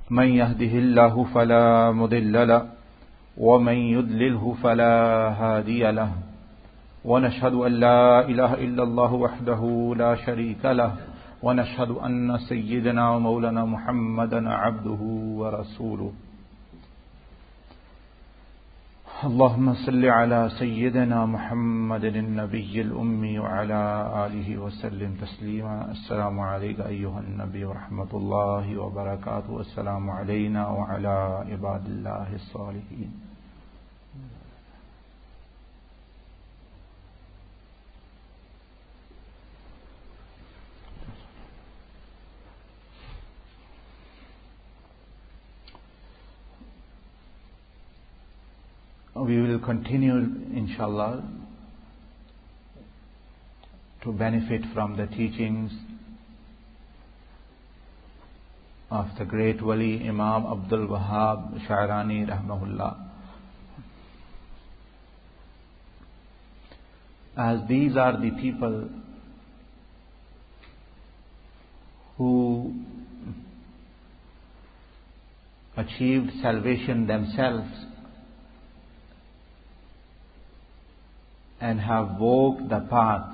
من يهده الله فلا مضل له ومن يضلله فلا هادي له ونشهد أن لا إله إلا الله وحده لا شريك له ونشهد أن سيدنا ومولانا محمدا عبده ورسوله اللهم صل على سيدنا محمد النبي الأمي وعلى آله وسلم تسليما. السلام عليك أيها النبي ورحمة الله وبركاته. السلام علينا وعلى عباد الله الصالحين. We will continue, inshallah, to benefit from the teachings of the great Wali Imam Abdul Wahhab Sha'rani rahmahullah. As these are the people who achieved salvation themselves and have walked the paths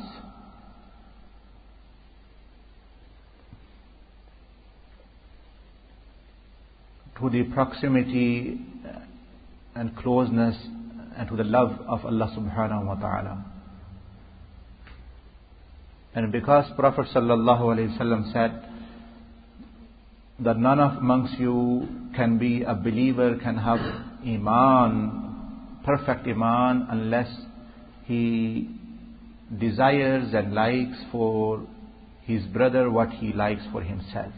to the proximity and closeness and to the love of Allah subhanahu wa ta'ala. And because Prophet sallallahu alaihi wasallam said that none of amongst you can be a believer, can have iman, perfect iman, unless he desires and likes for his brother what he likes for himself.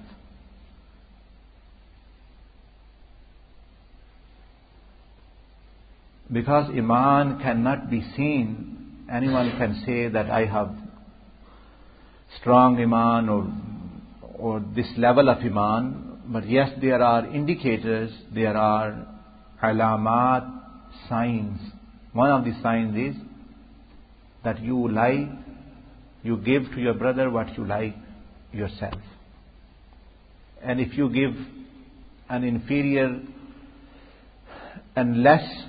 Because iman cannot be seen, anyone can say that I have strong iman or this level of iman, but yes, there are indicators, there are alamat, signs. One of the signs is that you give to your brother what you like yourself. And if you give an inferior and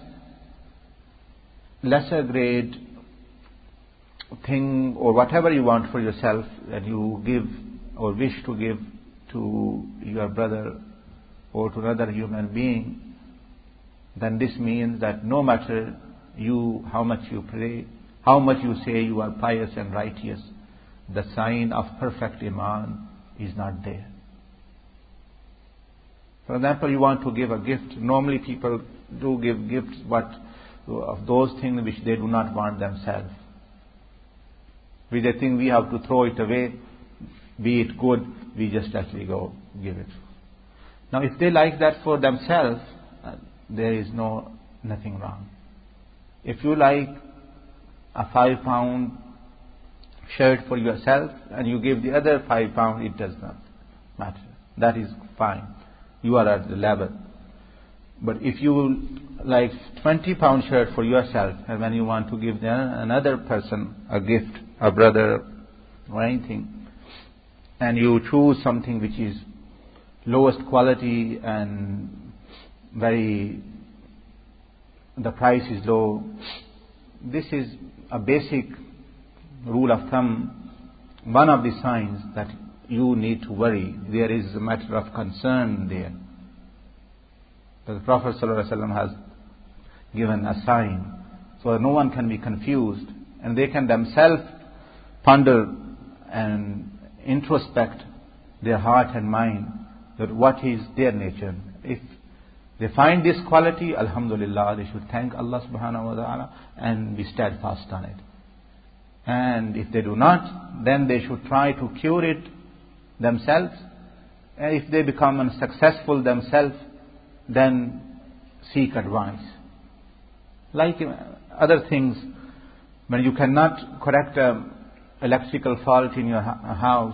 lesser grade thing or whatever you want for yourself, and you give or wish to give to your brother or to another human being, then this means that no matter how much you pray, how much you say you are pious and righteous, the sign of perfect iman is not there. For example, you want to give a gift. Normally people do give gifts of those things which they do not want themselves. Which they think we have to throw it away, be it good, we just actually go give it. Now if they like that for themselves, there is nothing wrong. If you like a £5 shirt for yourself and you give the other £5, it does not matter. That is fine. You are at the level. But if you like £20 shirt for yourself, and when you want to give another person a gift, a brother or anything, and you choose something which is lowest quality and the price is low, this is a basic rule of thumb, one of the signs that you need to worry. There is a matter of concern there. The Prophet ﷺ has given a sign, so no one can be confused, and they can themselves ponder and introspect their heart and mind, that what is their nature. If they find this quality, alhamdulillah, they should thank Allah subhanahu wa ta'ala and be steadfast on it. And if they do not, then they should try to cure it themselves. And if they become unsuccessful themselves, then seek advice. Like other things, when you cannot correct an electrical fault in your house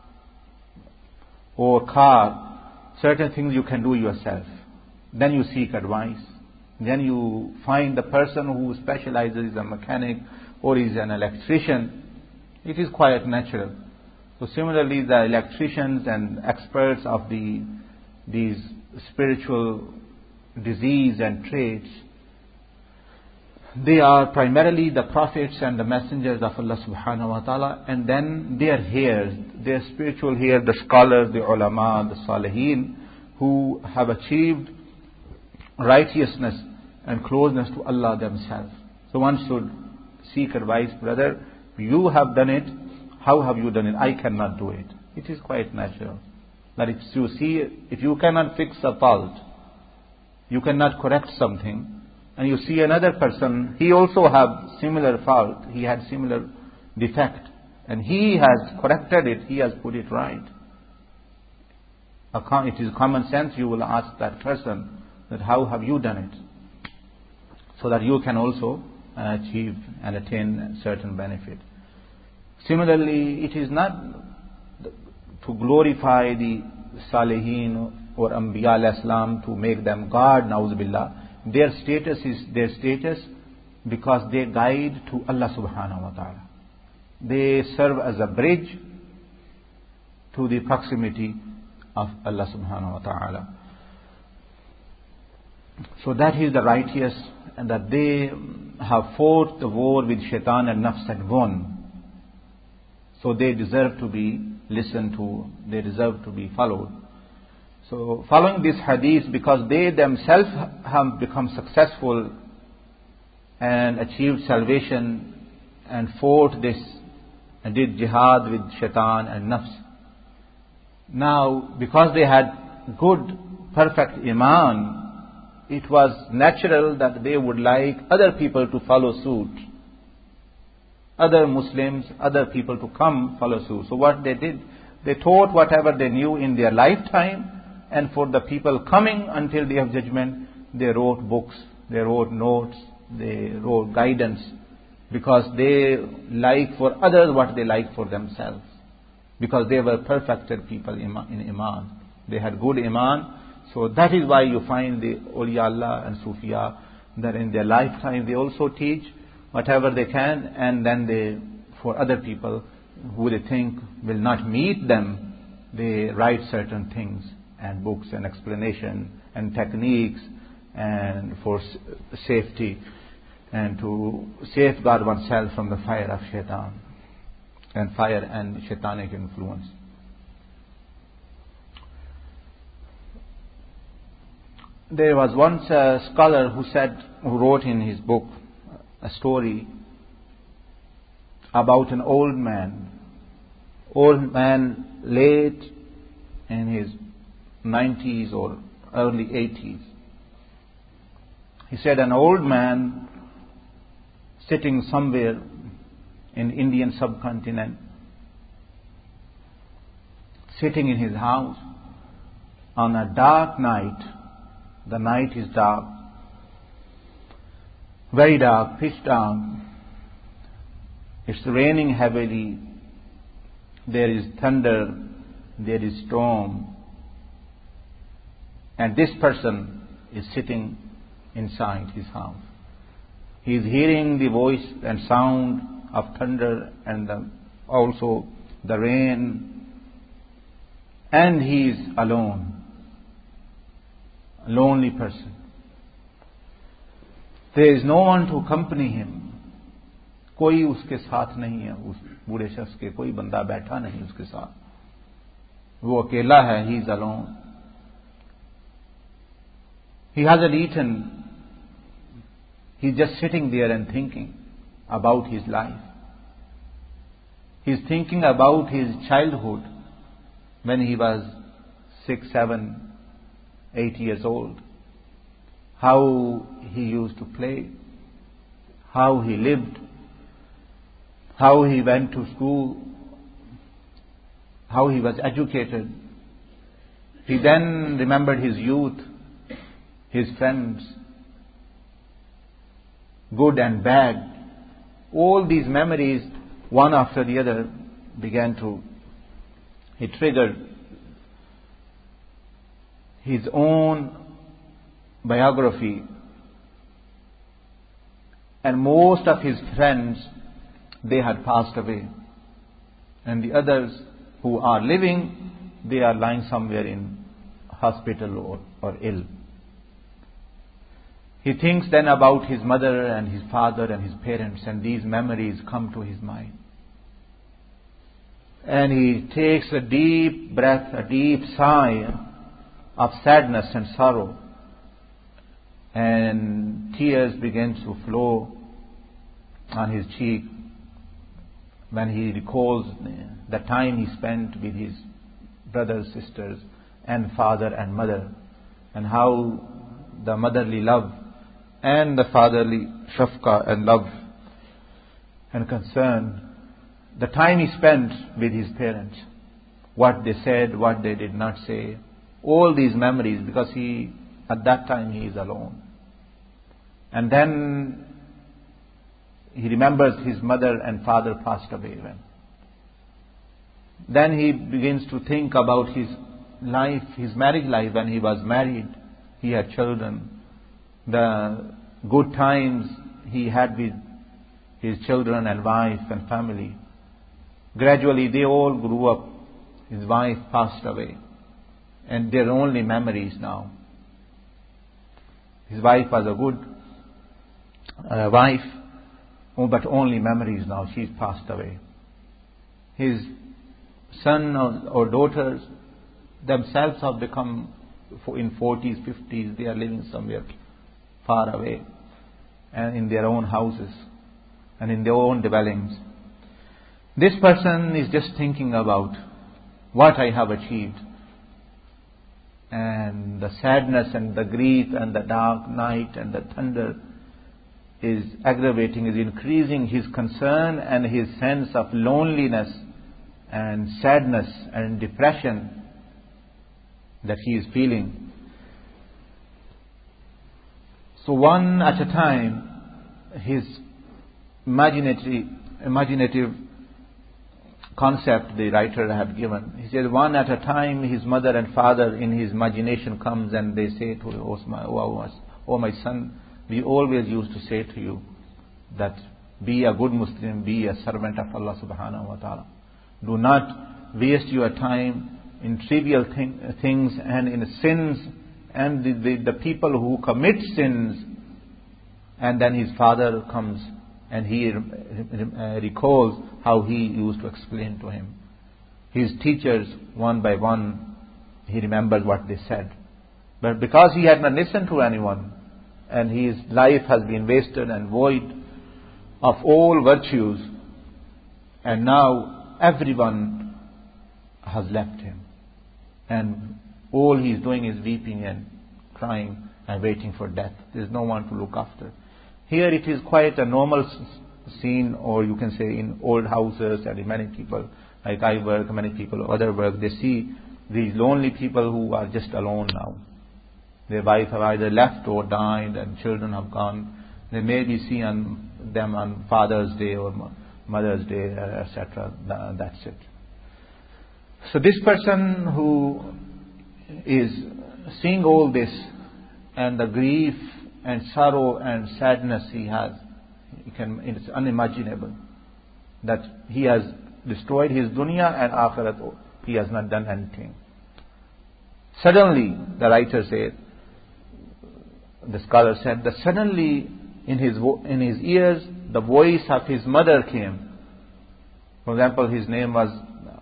or car, certain things you can do yourself. Then you seek advice. Then you find the person who specializes as a mechanic or is an electrician. It is quite natural. So similarly, the electricians and experts of these spiritual disease and traits, they are primarily the prophets and the messengers of Allah subhanahu wa ta'ala, and then their heirs, their spiritual heirs, the scholars, the ulama, the salihin, who have achieved righteousness and closeness to Allah themselves. So one should seek advice, brother, you have done it, how have you done it? I cannot do it. It is quite natural that if you cannot fix a fault, you cannot correct something, and you see another person, he also have similar fault, he had similar defect, and he has corrected it, he has put it right. It is common sense, you will ask that person that how have you done it, so that you can also achieve and attain certain benefit. Similarly, it is not to glorify the Salihin or Anbiya alayhi salam, to make them God, na'udhu billah. Their status is their status because they guide to Allah subhanahu wa ta'ala. They serve as a bridge to the proximity of Allah subhanahu wa ta'ala. So that is the righteous, and that they have fought the war with shaitan and nafs and won. So they deserve to be listened to, they deserve to be followed. So following this hadith, because they themselves have become successful and achieved salvation and fought this and did jihad with shaitan and nafs. Now, because they had good, perfect iman, it was natural that they would like other people to follow suit. Other Muslims, other people to come follow suit. So what they did, they taught whatever they knew in their lifetime, and for the people coming until Day of Judgment, they wrote books, they wrote notes, they wrote guidance, because they like for others what they like for themselves. Because they were perfected people in iman. They had good iman. So that is why you find the awliya Allah and Sufiya, that in their lifetime they also teach whatever they can, and then they, for other people who they think will not meet them, they write certain things and books and explanation and techniques and for safety and to safeguard oneself from the fire of shaitan and fire and shaitanic influence. There was once a scholar who wrote in his book a story about an old man late in his 90s or early 80s. He said an old man sitting somewhere in Indian subcontinent, sitting in his house on a dark night. The night is dark, very dark, pitch dark. It's raining heavily. There is thunder. There is storm. And this person is sitting inside his house. He is hearing the voice and sound of thunder and also the rain. And he is alone. A lonely person. There is no one to accompany him. कोई उसके साथ नहीं है, उस बूढ़े शख्स के कोई बंदा बैठा नहीं उसके साथ. वो अकेला है, he is alone. He hasn't eaten. He's just sitting there and thinking about his life. He's thinking about his childhood when he was 6, 7, 8 years old. How he used to play, how he lived, how he went to school, how he was educated. He then remembered his youth, his friends, good and bad. All these memories, one after the other, he triggered his own biography. And most of his friends, they had passed away. And the others who are living, they are lying somewhere in hospital or ill. He thinks then about his mother and his father and his parents, and these memories come to his mind. And he takes a deep breath, a deep sigh of sadness and sorrow, and tears begin to flow on his cheek when he recalls the time he spent with his brothers, sisters, and father and mother, and how the motherly love and the fatherly shafqa and love and concern, the time he spent with his parents, what they said, what they did not say, all these memories, because at that time he is alone. And then he remembers his mother and father passed away when. Then he begins to think about his life, his marriage life when he was married. He had children. The good times he had with his children and wife and family. Gradually they all grew up. His wife passed away. And their only memories now. His wife was a good wife, but only memories now. She's passed away. His son or daughters themselves have become in 40s, 50s. They are living somewhere far away and in their own houses and in their own dwellings. This person is just thinking about what I have achieved. And the sadness and the grief and the dark night and the thunder is aggravating, is increasing his concern and his sense of loneliness and sadness and depression that he is feeling. So one at a time, his imaginative concept the writer had given. He said, one at a time, his mother and father in his imagination comes and they say to him, oh my son, we always used to say to you that be a good Muslim, be a servant of Allah subhanahu wa ta'ala. Do not waste your time in trivial things and in sins and the people who commit sins. And then his father comes and he recalls how he used to explain to him. His teachers, one by one, he remembers what they said. But because he had not listened to anyone, and his life has been wasted and void of all virtues, and now everyone has left him. And all he is doing is weeping and crying and waiting for death. There is no one to look after. Here it is quite a normal scene, or you can say in old houses and in many people, like I work, many people, other work, they see these lonely people who are just alone now. Their wife have either left or died and children have gone. They may be see them on Father's Day or Mother's Day, etc. That's it. So this person who is seeing all this and the grief and sorrow and sadness he has, it's unimaginable that he has destroyed his dunya and akhirat. He has not done anything. Suddenly, the writer said, the scholar said that suddenly in his ears the voice of his mother came. For example, his name was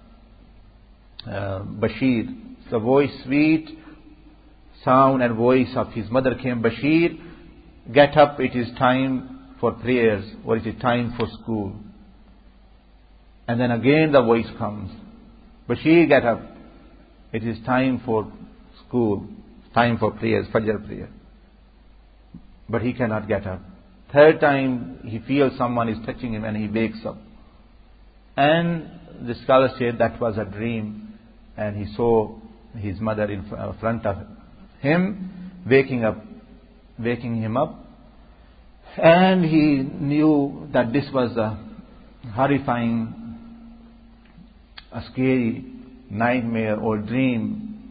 Bashir. The voice, sweet sound and voice of his mother came. Bashir, get up, it is time for prayers, or it is time for school. And then again the voice comes. Bashir, get up, it is time for school, time for prayers, Fajr prayer. But he cannot get up. Third time he feels someone is touching him and he wakes up. And the scholar said that was a dream, and he saw his mother in front of him, waking him up. And he knew that this was a horrifying, a scary nightmare or dream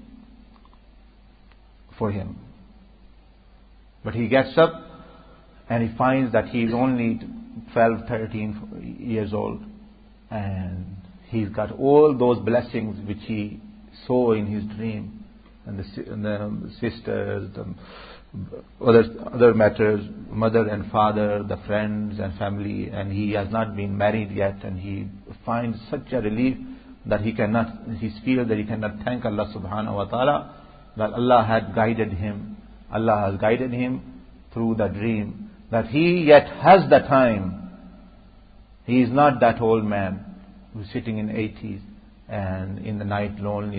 for him. But he gets up and he finds that he is only 12, 13 years old. And he's got all those blessings which he saw in his dream. and the sisters, the other matters, mother and father, the friends and family, and he has not been married yet, and he finds such a relief that he feels that he cannot thank Allah subhanahu wa ta'ala, that Allah had guided him. Allah has guided him through the dream, that he yet has the time. He is not that old man who is sitting in 80s and in the night lonely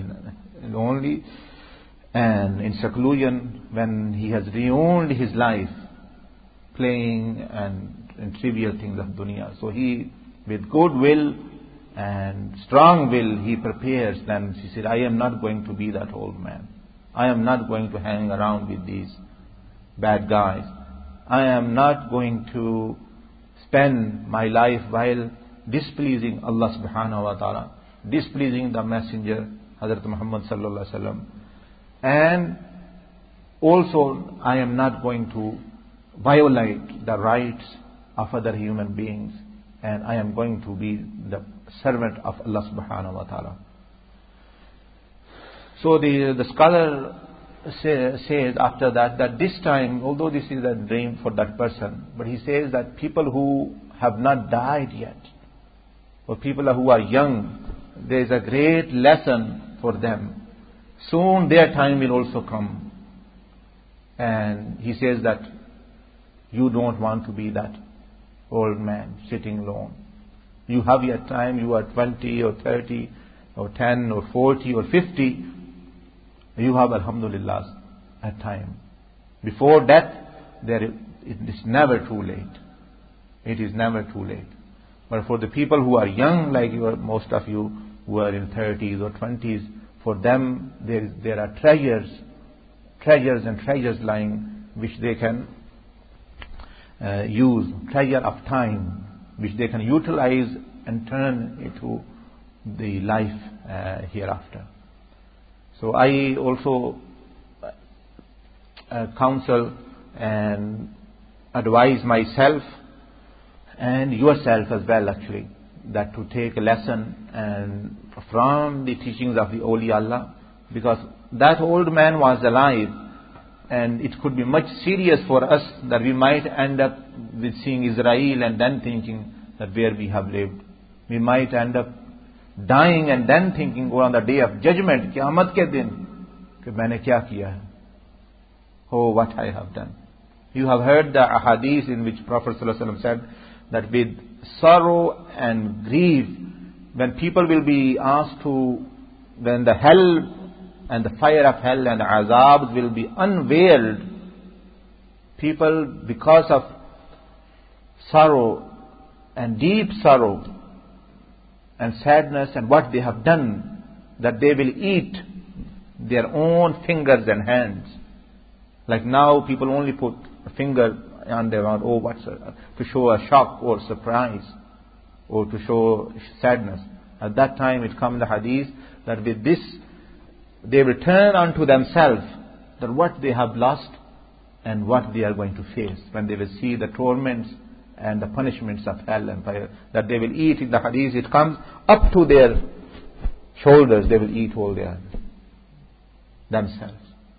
and in seclusion, when he has ruined his life playing and in trivial things of dunya. So he, with good will and strong will, he prepares. Then he said, I am not going to be that old man. I am not going to hang around with these bad guys. I am not going to spend my life while displeasing Allah subhanahu wa ta'ala, displeasing the messenger Hazrat Muhammad sallallahu alaihi wasallam, and also I am not going to violate the rights of other human beings, and I am going to be the servant of Allah subhanahu wa ta'ala. So the scholar says after that this time, although this is a dream for that person, but he says that people who have not died yet, or people who are young, there is a great lesson for them. Soon their time will also come. And he says that you don't want to be that old man sitting alone. You have your time, you are 20 or 30 or 10 or 40 or 50. You have, alhamdulillah, a time. Before death, it is never too late. It is never too late. But for the people who are young, like most of you who are in 30s or 20s, for them there are treasures and treasures lying which they can use, treasure of time, which they can utilize and turn into the life hereafter. So I also counsel and advise myself and yourself as well, actually, that to take a lesson and from the teachings of the awliya Allah, because that old man was alive, and it could be much serious for us that we might end up with seeing Israel and then thinking that where we have lived. We might end up dying and then thinking, on the day of judgment, Qiyamah ke din, कि मैंने क्या किया है? Oh, what I have done. You have heard the ahadith in which Prophet ﷺ said that with sorrow and grief, when people will be asked to, when the hell and the fire of hell and the azabs will be unveiled, people, because of sorrow and deep sorrow and sadness and what they have done, that they will eat their own fingers and hands. Like now people only put a finger on their mouth, to show a shock or surprise or to show sadness. At that time it comes in the hadith that with this they will turn unto themselves that what they have lost and what they are going to face when they will see the torments and the punishments of hell and fire, that they will eat. In the hadith it comes up to their shoulders, they will eat all their themselves.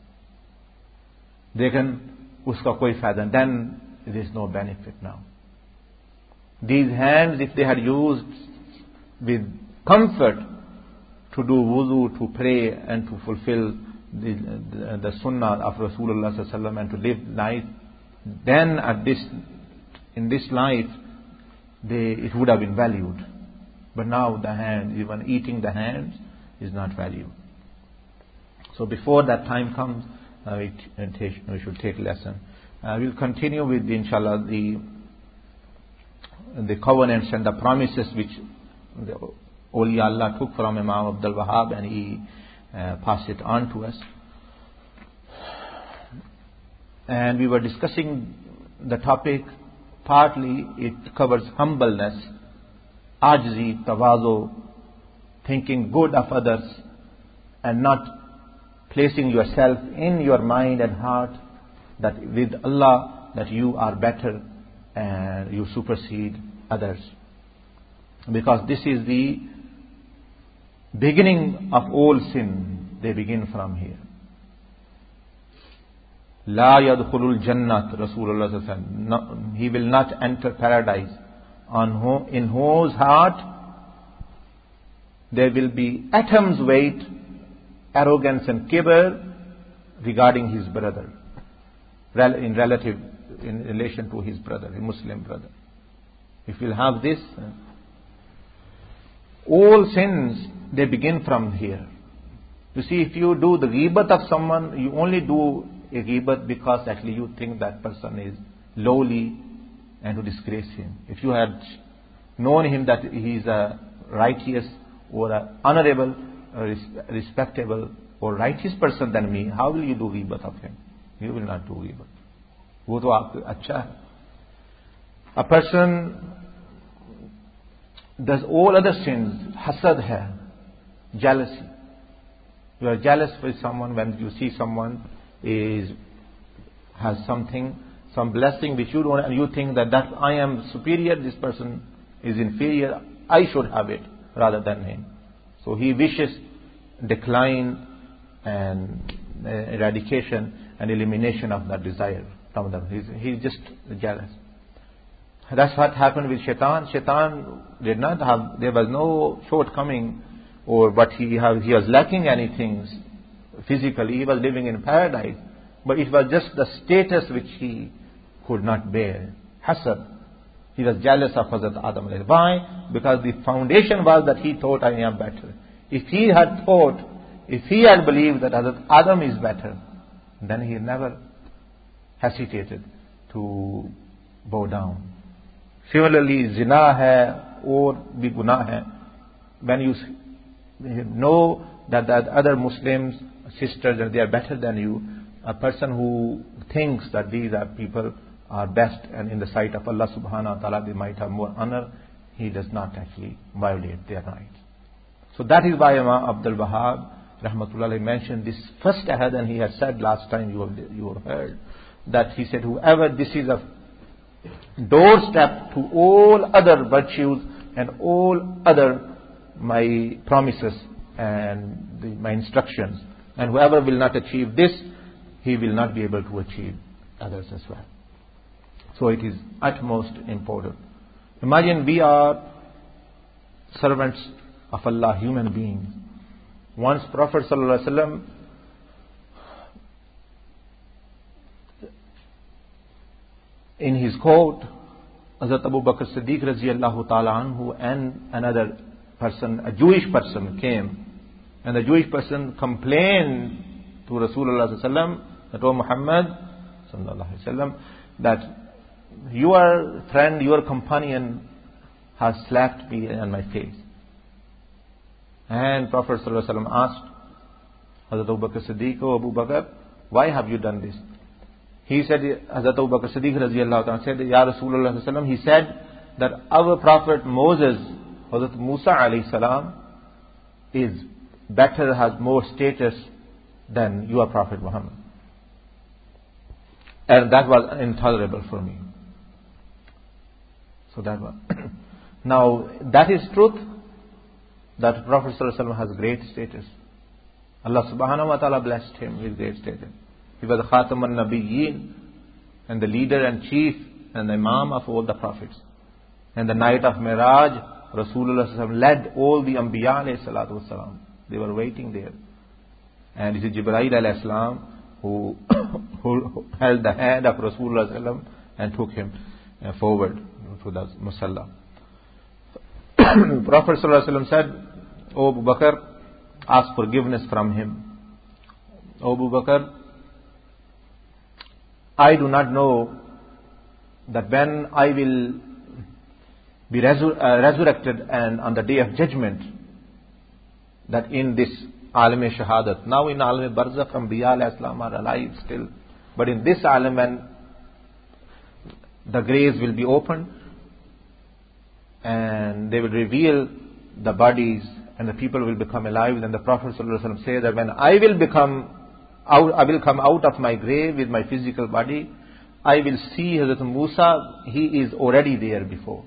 They can uska koi fayda, then there is no benefit now. These hands, if they had used with comfort to do wuzu, to pray and to fulfill the sunnah of Rasulullah sallallahu alaihi wasallam and to live life, then in this life it would have been valued. But now the hand, even eating the hands, is not valued. So before that time comes, we should take lesson. We'll continue with inshallah the covenants and the promises which the awliya Allah took from Imam Abdul Wahab, and he passed it on to us. And we were discussing the topic, partly it covers humbleness, ajzi, tawazu, thinking good of others and not placing yourself in your mind and heart that with Allah that you are better and you supersede others. Because this is the beginning of all sin. They begin from here. La yadkhulul jannat, Rasulullah said, no, he will not enter paradise in whose heart there will be atoms weight arrogance and kibr regarding his brother, in relation to his brother, a Muslim brother. If you'll have this, all sins, they begin from here. You see, if you do the ghibat of someone, you only do a ghibat because actually you think that person is lowly and to disgrace him. If you had known him that he is a righteous or a honorable, or respectable or righteous person than me, how will you do ghibat of him? You will not do ghibat. वो तो आप अच्छा है. A person does all other sins, hasad hai, jealousy. You are jealous for someone when you see someone has something, some blessing which you don't, and you think that I am superior, this person is inferior, I should have it rather than him. So he wishes decline and eradication and elimination of that desire from them. He's just jealous. That's what happened with Shaitan. Shaitan did not have, there was no shortcoming but he was lacking anything physically. He was living in paradise, but it was just the status which he could not bear. Hasad. He was jealous of Hazrat Adam. Why? Because the foundation was that he thought, I am better. If he had believed that Hazrat Adam is better, then he never hesitated to bow down. Similarly, zina hai or bhi gunah hai. When you know that other Muslims, sisters, they are better than you, a person who thinks that these are people are best and in the sight of Allah subhanahu wa ta'ala they might have more honor, he does not actually violate their rights. So that is why Imam Abdul Wahhab rahmatullah mentioned this first ahad, and he has said last time you have heard that he said, whoever, this is a doorstep to all other virtues and all other my promises and my instructions, and whoever will not achieve this, he will not be able to achieve others as well. So it is utmost important. Imagine we are servants of Allah, human beings. Once Prophet sallallahu alaihi wasallam in his court, Hazrat Abu Bakr Siddiq radiyallahu ta'ala anhu and another person, a Jewish person came, and the Jewish person complained to Rasulullah sallallahu alaihi wasallam that, O Muhammad sallallahu alaihi wasallam, that your friend, your companion has slapped me on my face. And Prophet sallallahu alaihi wasallam asked Hazrat Abu Bakr Siddiq, O Abu Bakr, why have you done this? He said, Hazrat Abu Bakr Siddiq radiyallahu ta'ala said, Ya Rasulullah sallallahu alaihi wasallam, he said that our prophet Moses, Hazrat Musa alayhi salam, is better, has more status than your prophet Muhammad. And that was intolerable for me. So that was. Now, that is truth, that Prophet sallallahu alaihi wasallam has great status. Allah subhanahu wa ta'ala blessed him with great status. He was the Khatam al-Nabiyyin, and the leader and chief and the Imam of all the prophets. And the night of Miraj, Rasulullah led all the Anbiya alayhi salatu wasalam. They were waiting there. And it is Jibreel alayhi salam who held the hand of Rasulullah and took him forward to the Musalla. Prophet ﷺ said, O Abu Bakr, ask forgiveness from him. O Abu Bakr, I do not know that when I will be resurrected and on the day of judgment, that in this alam shahadat, now in alam barzakh, Anbiya alayhi salam are alive still, but in this alam when the graves will be opened and they will reveal the bodies and the people will become alive, then the Prophet ﷺ says that when I will come out of my grave with my physical body, I will see Hazrat Musa, he is already there before.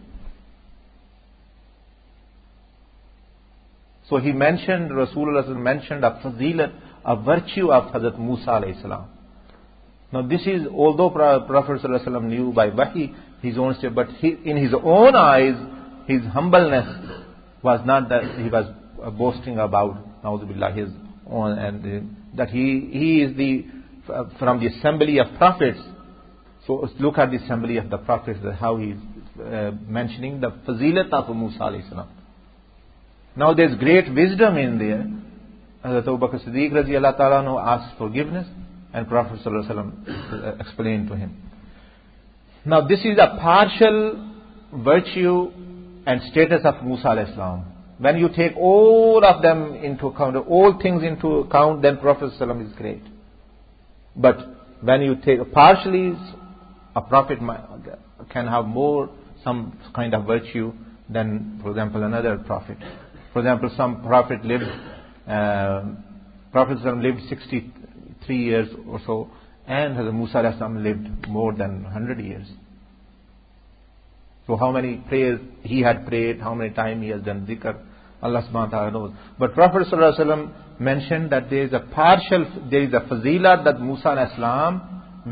So he Rasulullah mentioned a fazilat, a virtue of Hazrat Musa alayhi salam. Now this is, although Prophet ﷺ knew by wahi his own state, but in his own eyes, his humbleness was not that he was boasting about, na'udhu his own, and that he is from the assembly of prophets. So look at the assembly of the prophets, how he is mentioning the fazilat of Musa alayhi salam. Now there's great wisdom in there. Hazrat Abu Bakr Siddiq radiallahu ta'ala asked forgiveness, and Prophet sallallahu alaihi wasallam explained to him. Now this is a partial virtue and status of Musa alayhi salam. When you take all of them into account, all things into account, then Prophet sallallahu alaihi wasallam is great. But when you take partially, a prophet can have more, some kind of virtue than, for example, another prophet. For example, some prophet lived, Prophet ﷺ lived 63 years or so, and Hazrat Musa ﷺ lived more than 100 years. So how many prayers he had prayed, how many times he has done dhikr, Allah subhanahu wa ta'ala knows. But Prophet ﷺ mentioned that there is a fazilah that Musa ﷺ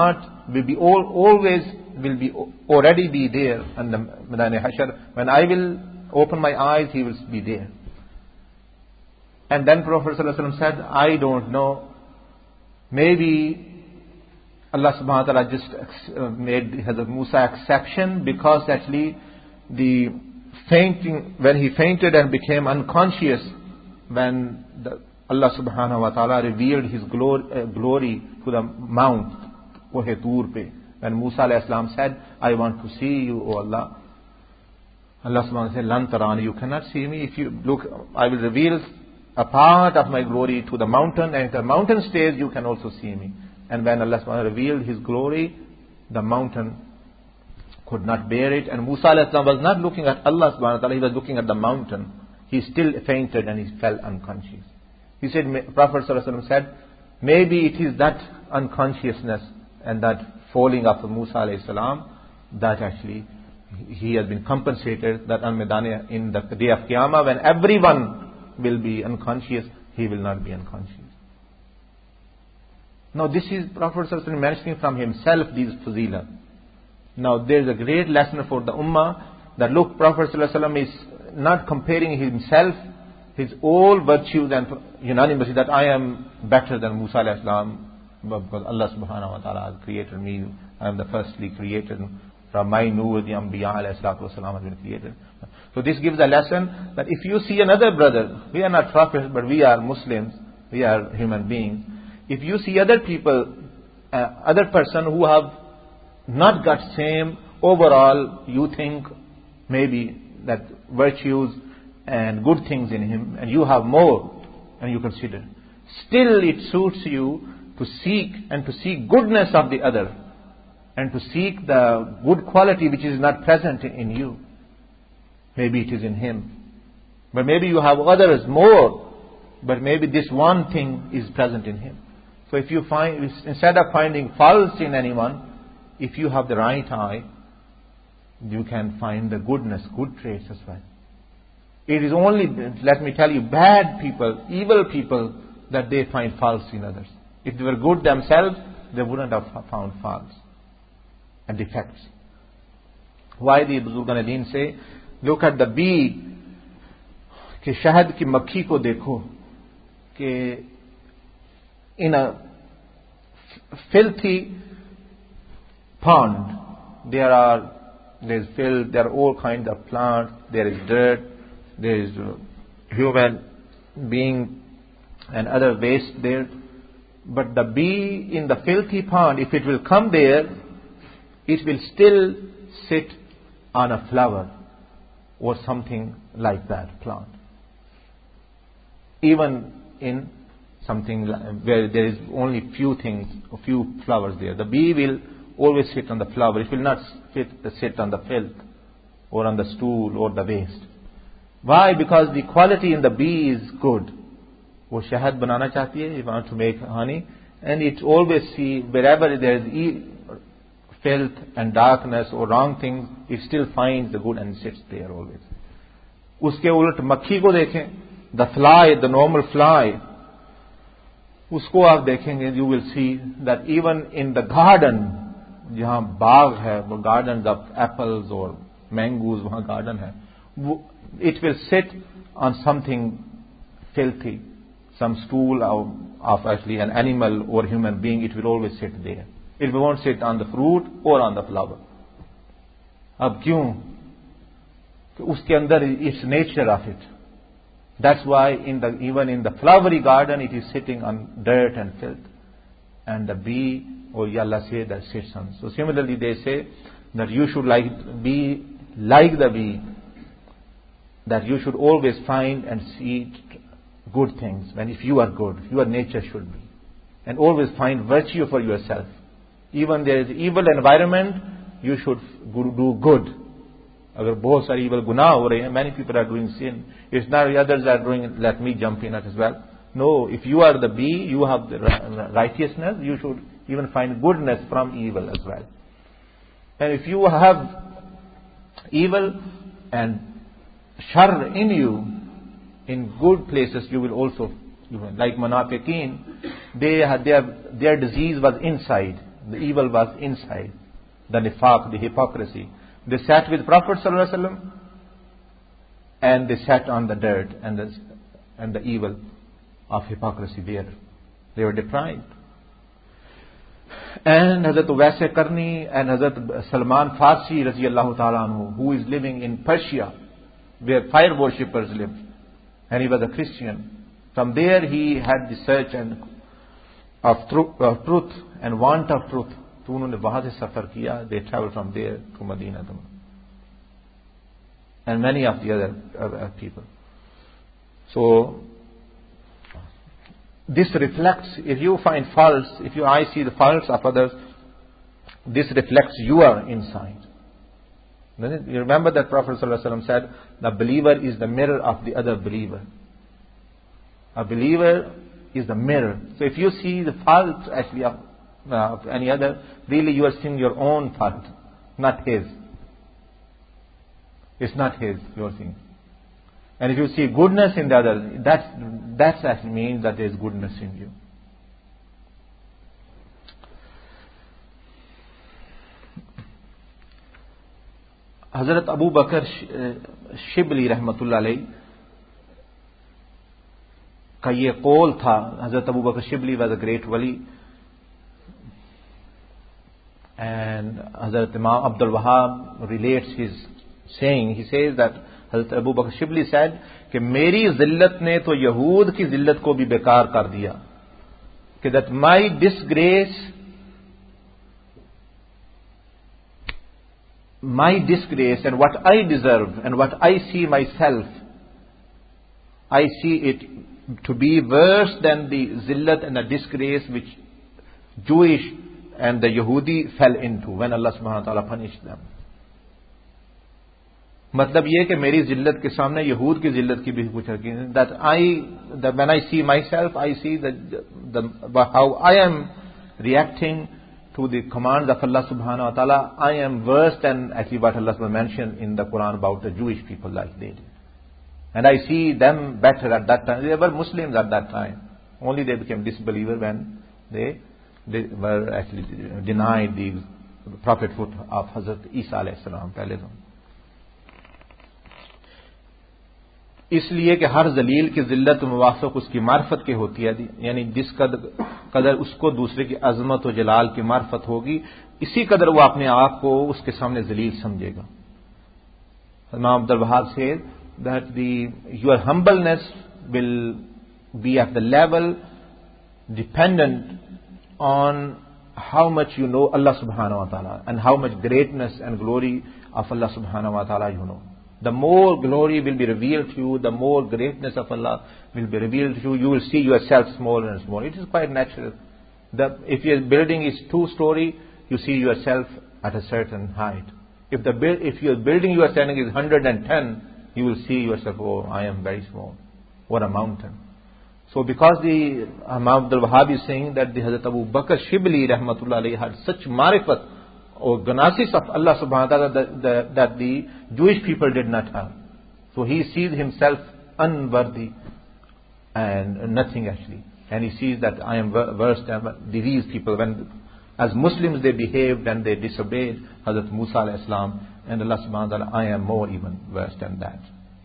will be already be there in the Maidane Hashar. When I will open my eyes, he will be there. And then Prophet ﷺ said, I don't know, maybe Allah subhanahu wa ta'ala just made Hazrat Musa exception, because actually the fainting, when he fainted and became unconscious, when Allah subhanahu wa ta'ala revealed his glory to the mount, Kohe Tur pe, when Musa alayhi salam said, I want to see you, O Allah. Allah subhanahu wa ta'ala said, Lan tarani, you cannot see me. If you look, I will reveal a part of my glory to the mountain, and if the mountain stays, you can also see me. And when Allah subhanahu wa ta'ala revealed his glory, the mountain could not bear it. And Musa alayhi salam was not looking at Allah subhanahu wa ta'ala, he was looking at the mountain. He still fainted and he fell unconscious. He said, Prophet sallallahu alaihi wasallam said, maybe it is that unconsciousness and that falling of Musa alayhi salam that actually he has been compensated, that on Maidane, in the day of Qiyamah, when everyone will be unconscious, he will not be unconscious. Now this is Prophet sallallahu alaihi wasallam mentioning from himself these fazilah. Now there is a great lesson for the ummah, that look, Prophet sallallahu alaihi wasallam is not comparing himself, his all virtues and unanimously, that I am better than Musa alayhi salam, because Allah subhanahu wa ta'ala has created me, I am the firstly created, from my nur the Anbiya alayhi salatu wasalam has been created. So this gives a lesson that if you see another brother, we are not prophets, but we are Muslims, we are human beings. If you see other people, other person who have not got same overall, you think maybe that virtues and good things in him, and you have more, and you consider. Still it suits you to seek goodness of the other, and to seek the good quality which is not present in you. Maybe it is in him. But maybe you have others more, but maybe this one thing is present in him. So if you find, instead of finding faults in anyone, if you have the right eye, you can find the goodness, good traits as well. It is only, let me tell you, bad people, evil people, that they find faults in others. If they were good themselves, they wouldn't have found faults and defects. Why the Buzurgan Adin say, look at the bee, कि शहद की मक्खी को देखो, कि in a filthy pond, there is filth, there are all kinds of plants, there is dirt, there is human being and other waste there. But the bee in the filthy pond, if it will come there, it will still sit on a flower or something like that plant. Even in something where there is only few things, a few flowers there, the bee will always sit on the flower. It will not sit on the filth or on the stool or the waste. Why? Because the quality in the bee is good. वो शहद बनाना चाहती है, you want to make honey, and it always see wherever there is filth and darkness or wrong things, it still finds the good and sits there always. उसके उलट मक्खी को देखें, the fly, the normal fly, उसको आप देखेंगे, you will see that even in the garden, जहाँ बाग है, वो gardens of apples or mangoes, वहाँ garden है, it will sit on something filthy, some stool of actually an animal or human being, it will always sit there. It won't sit on the fruit or on the flower. अब क्यों? कि उसके अंदर its nature of it. That's why even in the flowery garden it is sitting on dirt and filth. And the bee, or Allah say that sits on. So similarly they say that you should be like the bee, that you should always find and see good things. When if you are good, your nature should be. And always find virtue for yourself. Even there is evil environment, you should do good. अगर बहुत सारी evil गुनाह हो रहे हैं, many people are doing sin, it's not the others are doing, let me jump in it as well. No, if you are the bee, you have the righteousness, you should even find goodness from evil as well. And if you have evil and shar in you, in good places you will also, like munafiqeen, their disease was inside, the evil was inside, the nifaq, the hypocrisy. They sat with Prophet ﷺ and they sat on the dirt and the evil of hypocrisy there. They were deprived. And Hazrat Uwais Qarni and Hazrat Salman Farsi Raziyallahu Ta'ala anhu, who is living in Persia, where fire worshippers live, and he was a Christian. From there he had the search of truth and want of truth. तो उन्होंने वहां से सफर किया. They traveled from there to Medina, and many of the other people. So this reflects, if you find faults, I see the faults of others, this reflects your inside. You remember that Prophet ﷺ said, the believer is the mirror of the other believer. A believer is the mirror. So if you see the faults actually of any other, really you are seeing your own fault, not his. It's not his, you are seeing. And if you see goodness in the other, that actually means that there is goodness in you. Hazrat Abu Bakr Shibli रहमतुल्लाह अलैह का ये कौल था. Hazrat Abu Bakr Shibli was a great wali. And Hazrat Imam Abdul Wahab relates his saying. He says that Hazrat Abu Bakr Shibli said कि मेरी जिल्लत ने तो यहूद की जिल्लत को भी बेकार कर दिया, कि that my disgrace and what I deserve and what I see myself, I see it to be worse than the zillat and the disgrace which Jewish and the Yahudi fell into when Allah subhanahu wa ta'ala punished them. मतलब ये कि मेरी जिल्लत के सामने यहूद की जिल्लत की भी कुछ हकीकत, that when I see myself, I see how I am reacting to the commands of Allah subhanahu wa ta'ala. I am worse than actually what Allah subhanahu wa ta'ala mentioned in the Quran about the Jewish people like they did. And I see them better at that time. They were Muslims at that time. Only they became disbelievers when they were actually denied the prophethood of Hazrat Isa alayhi salam. इसलिए कि हर जलील की जिल्लत मुवाफिक उसकी मार्फत के होती है, यानी जिस कदर उसको दूसरे की अजमत और जलाल की मार्फत होगी, इसी कदर वो अपने आप को उसके सामने जलील समझेगा. इमाम Abdul Wahab said that your humbleness will be at the level dependent on how much you know Allah subhanahu wa ta'ala and how much greatness and glory of Allah subhanahu wa ta'ala you know. The more glory will be revealed to you, the more greatness of Allah will be revealed to you. You will see yourself smaller and smaller. It is quite natural. If your building is 2-story, you see yourself at a certain height. If your building you are standing is 110, you will see yourself, oh, I am very small. What a mountain. So because the Imam Abdul Wahab is saying that the Hazrat Abu Bakr Shibli rahmatullah alayhi had such marifat or ganasis of Allah subhanahu wa ta'ala that the Jewish people did not have. So he sees himself unworthy and nothing actually. and he sees that I am worse than these people. When as Muslims they behaved and they disobeyed Hazrat Musa alayhi salam, and Allah subhanahu wa ta'ala, I am more even worse than that.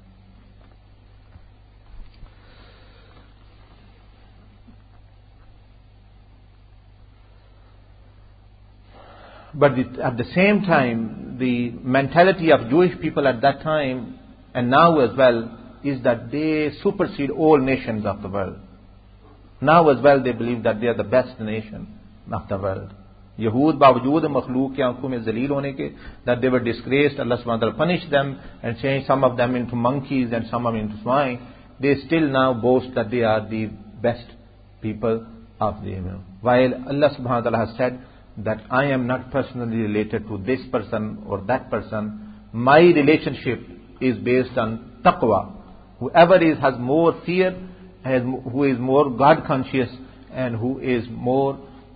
But at the same time, the mentality of Jewish people at that time and now as well is that they supersede all nations of the world. Now as well they believe that they are the best nation of the world. Yahud बावजूद मखलूक की आंखों में जलील होने के, that they were disgraced, Allah subhanahu wa ta'ala punished them and changed some of them into monkeys and some of them into swine. They still now boast that they are the best people of the world. While Allah subhanahu wa ta'ala has said that I am not personally related to this person or that person. My relationship is based on taqwa. Whoever has more fear, who is more God conscious, and who is more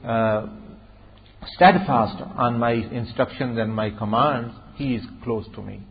steadfast on my instructions and my commands, he is close to me.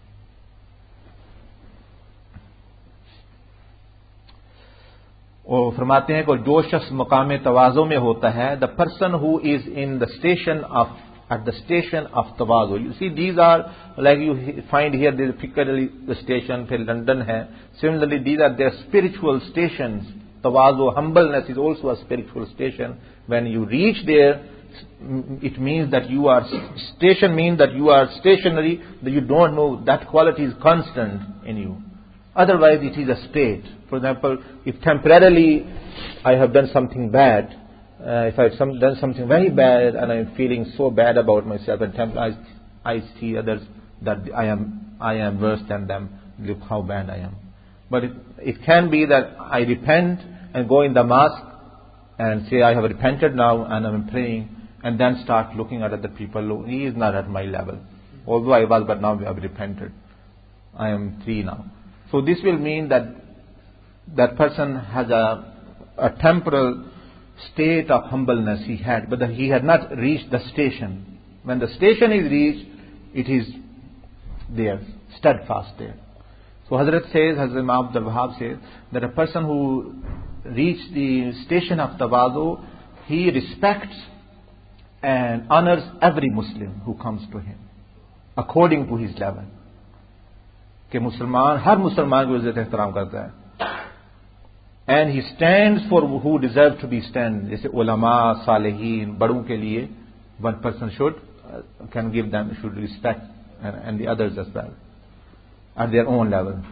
और फरमाते हैं कि जो शख्स मकाम तवाज़ो में होता है, the person who is in the station of at the station of तवाज़ो. You see, these are like you find here the Piccadilly station, फिर London है. Similarly, these are their spiritual stations. तवाज़ो, humbleness is also a spiritual station. When you reach there, it means that you are station means that you are stationary, that you don't know that quality is constant in you. Otherwise, it is a state. For example, if temporarily I have done something bad, if I have done something very bad and I am feeling so bad about myself, and I see others that I am worse than them. Look how bad I am. But it can be that I repent and go in the mosque and say I have repented now and I am praying, and then start looking at other people. He is not at my level. Although I was, but now I have repented. I am free now. So this will mean that that person has a temporal state of humbleness he had, but that he had not reached the station. When the station is reached, it is there, steadfast there. So Hazrat Imam Abdul Wahab says, that a person who reached the station of tawazu, he respects and honors every Muslim who comes to him, according to his level. कि मुसलमान हर मुसलमान को इज्जत एहतराम करता है, and he stands for who deserve to be stand. जैसे उलमा सालेहीन बड़ों के लिए one person should respect and the others as well at their own level.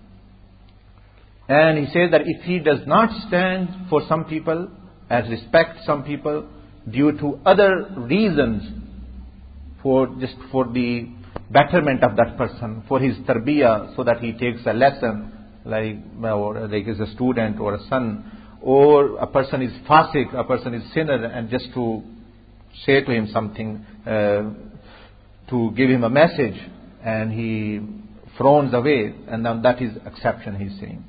And he says that if he does not stand for some people and respect some people due to other reasons, for the betterment of that person, for his tarbiyah, so that he takes a lesson, like as a student or a son, or a person is fasik, a person is sinner, and just to say to him something, to give him a message, and he frowns away, and now that is exception, he's saying.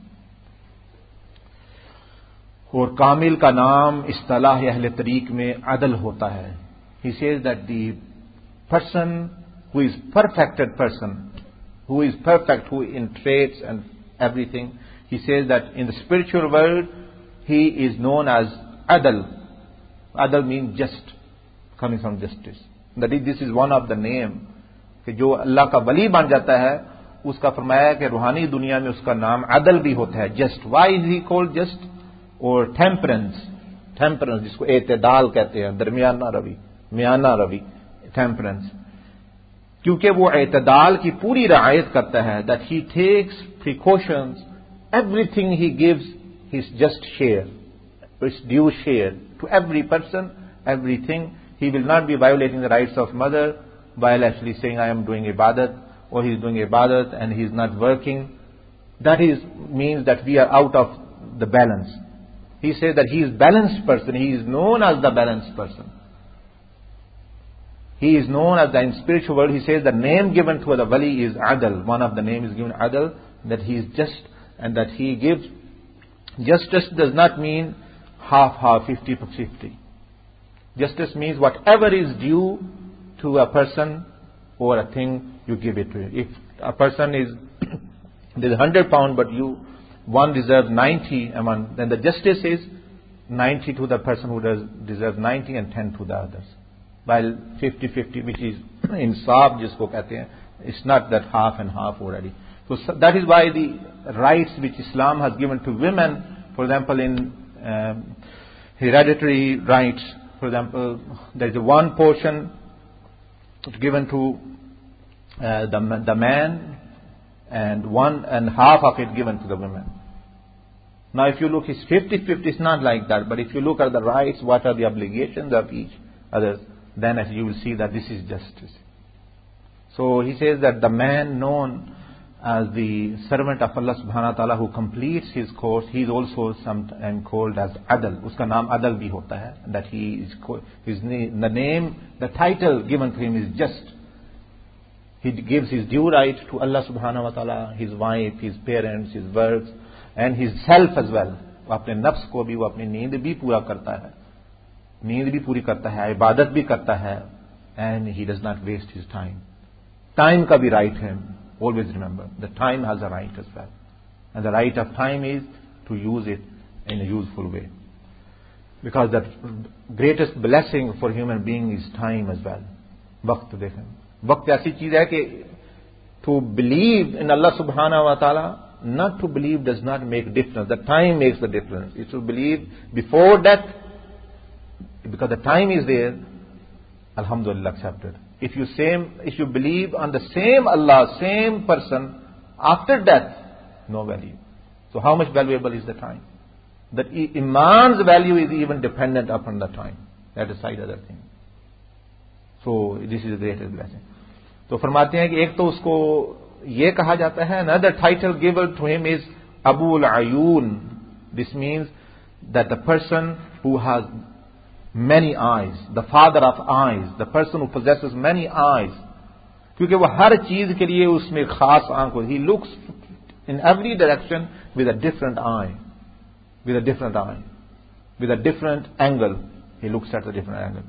और कामिल का नाम इस्तिलाह अहले तरीक में अदल होता है. He says that the person who is perfected person, who is perfect, who in traits and everything, he says that in the spiritual world, he is known as Adal. Adal means just, coming from justice. That is, this is one of the name. कि जो अल्लाह का वली बन जाता है, उसका फरमाया कि रूहानी दुनिया में उसका नाम अदल भी होता है. Just. Why is he called just? Or temperance. Temperance, जिसको एतदाल कहते हैं, दरमियाना रवि, मियाना रवि, temperance. क्योंकि वो एतदाल की पूरी रियायत करता है, that he takes precautions, everything he gives his just share, his due share to every person, everything. He will not be violating the rights of mother while actually saying I am doing ibadat, or he is doing ibadat and he is not working. That means that we are out of the balance. He says that he is balanced person. He is known as the balanced person. He is known as in spiritual world. He says the name given to the wali is Adal. One of the names is given Adal, that he is just and that he gives. Justice does not mean half, 50-50. Justice means whatever is due to a person or a thing, you give it to him. If a person is, there's £100, but one deserves 90, then the justice is 90 to the person who deserves 90 and 10 to the others. While 50-50, which is insaf jisko kehte hain, it's not that half and half already. So that is why the rights which Islam has given to women, for example, in hereditary rights, for example, there is one portion given to the man, and one and half of it given to the women. Now, if you look, it's 50-50. It's not like that. But if you look at the rights, what are the obligations of each other, then as you will see that this is justice. So he says that the man known as the servant of Allah subhanahu wa ta'ala who completes his course, he is also sometimes called as Adal. Uska naam Adal bhi hota hai. That he is the name, the title given to him is just. He gives his due right to Allah subhanahu wa ta'ala, his wife, his parents, his works, and his self as well. वो अपने नफ्स को भी, वो अपनी नींद भी पूरा करता है, नींद भी पूरी करता है, इबादत भी करता है, and he does not waste his time. Time का भी right है. Always remember, the time has a right as well. And the right of time is to use it in a useful way. Because the greatest blessing for human being is time as well. वक्त देखें. वक्त ऐसी चीज है कि to believe in Allah subhanahu wa ta'ala, not to believe does not make difference. The time makes the difference. You should believe before death, because the time is there, alhamdulillah, accepted. If you believe on the same Allah, same person, after death, no value. So how much valuable is the time? That Iman's value is even dependent upon the time. That is side other thing. So this is the greatest blessing. तो फरमाते हैं कि एक तो उसको ये कहा जाता है, another title given to him is Abul Ayun. This means that the person who has many eyes, the father of eyes, the person who possesses many eyes, क्योंकि वो हर चीज के लिए उसमें खास आंख हो. He looks in every direction with a different eye, with a different eye, with a different angle. He looks at a different angle.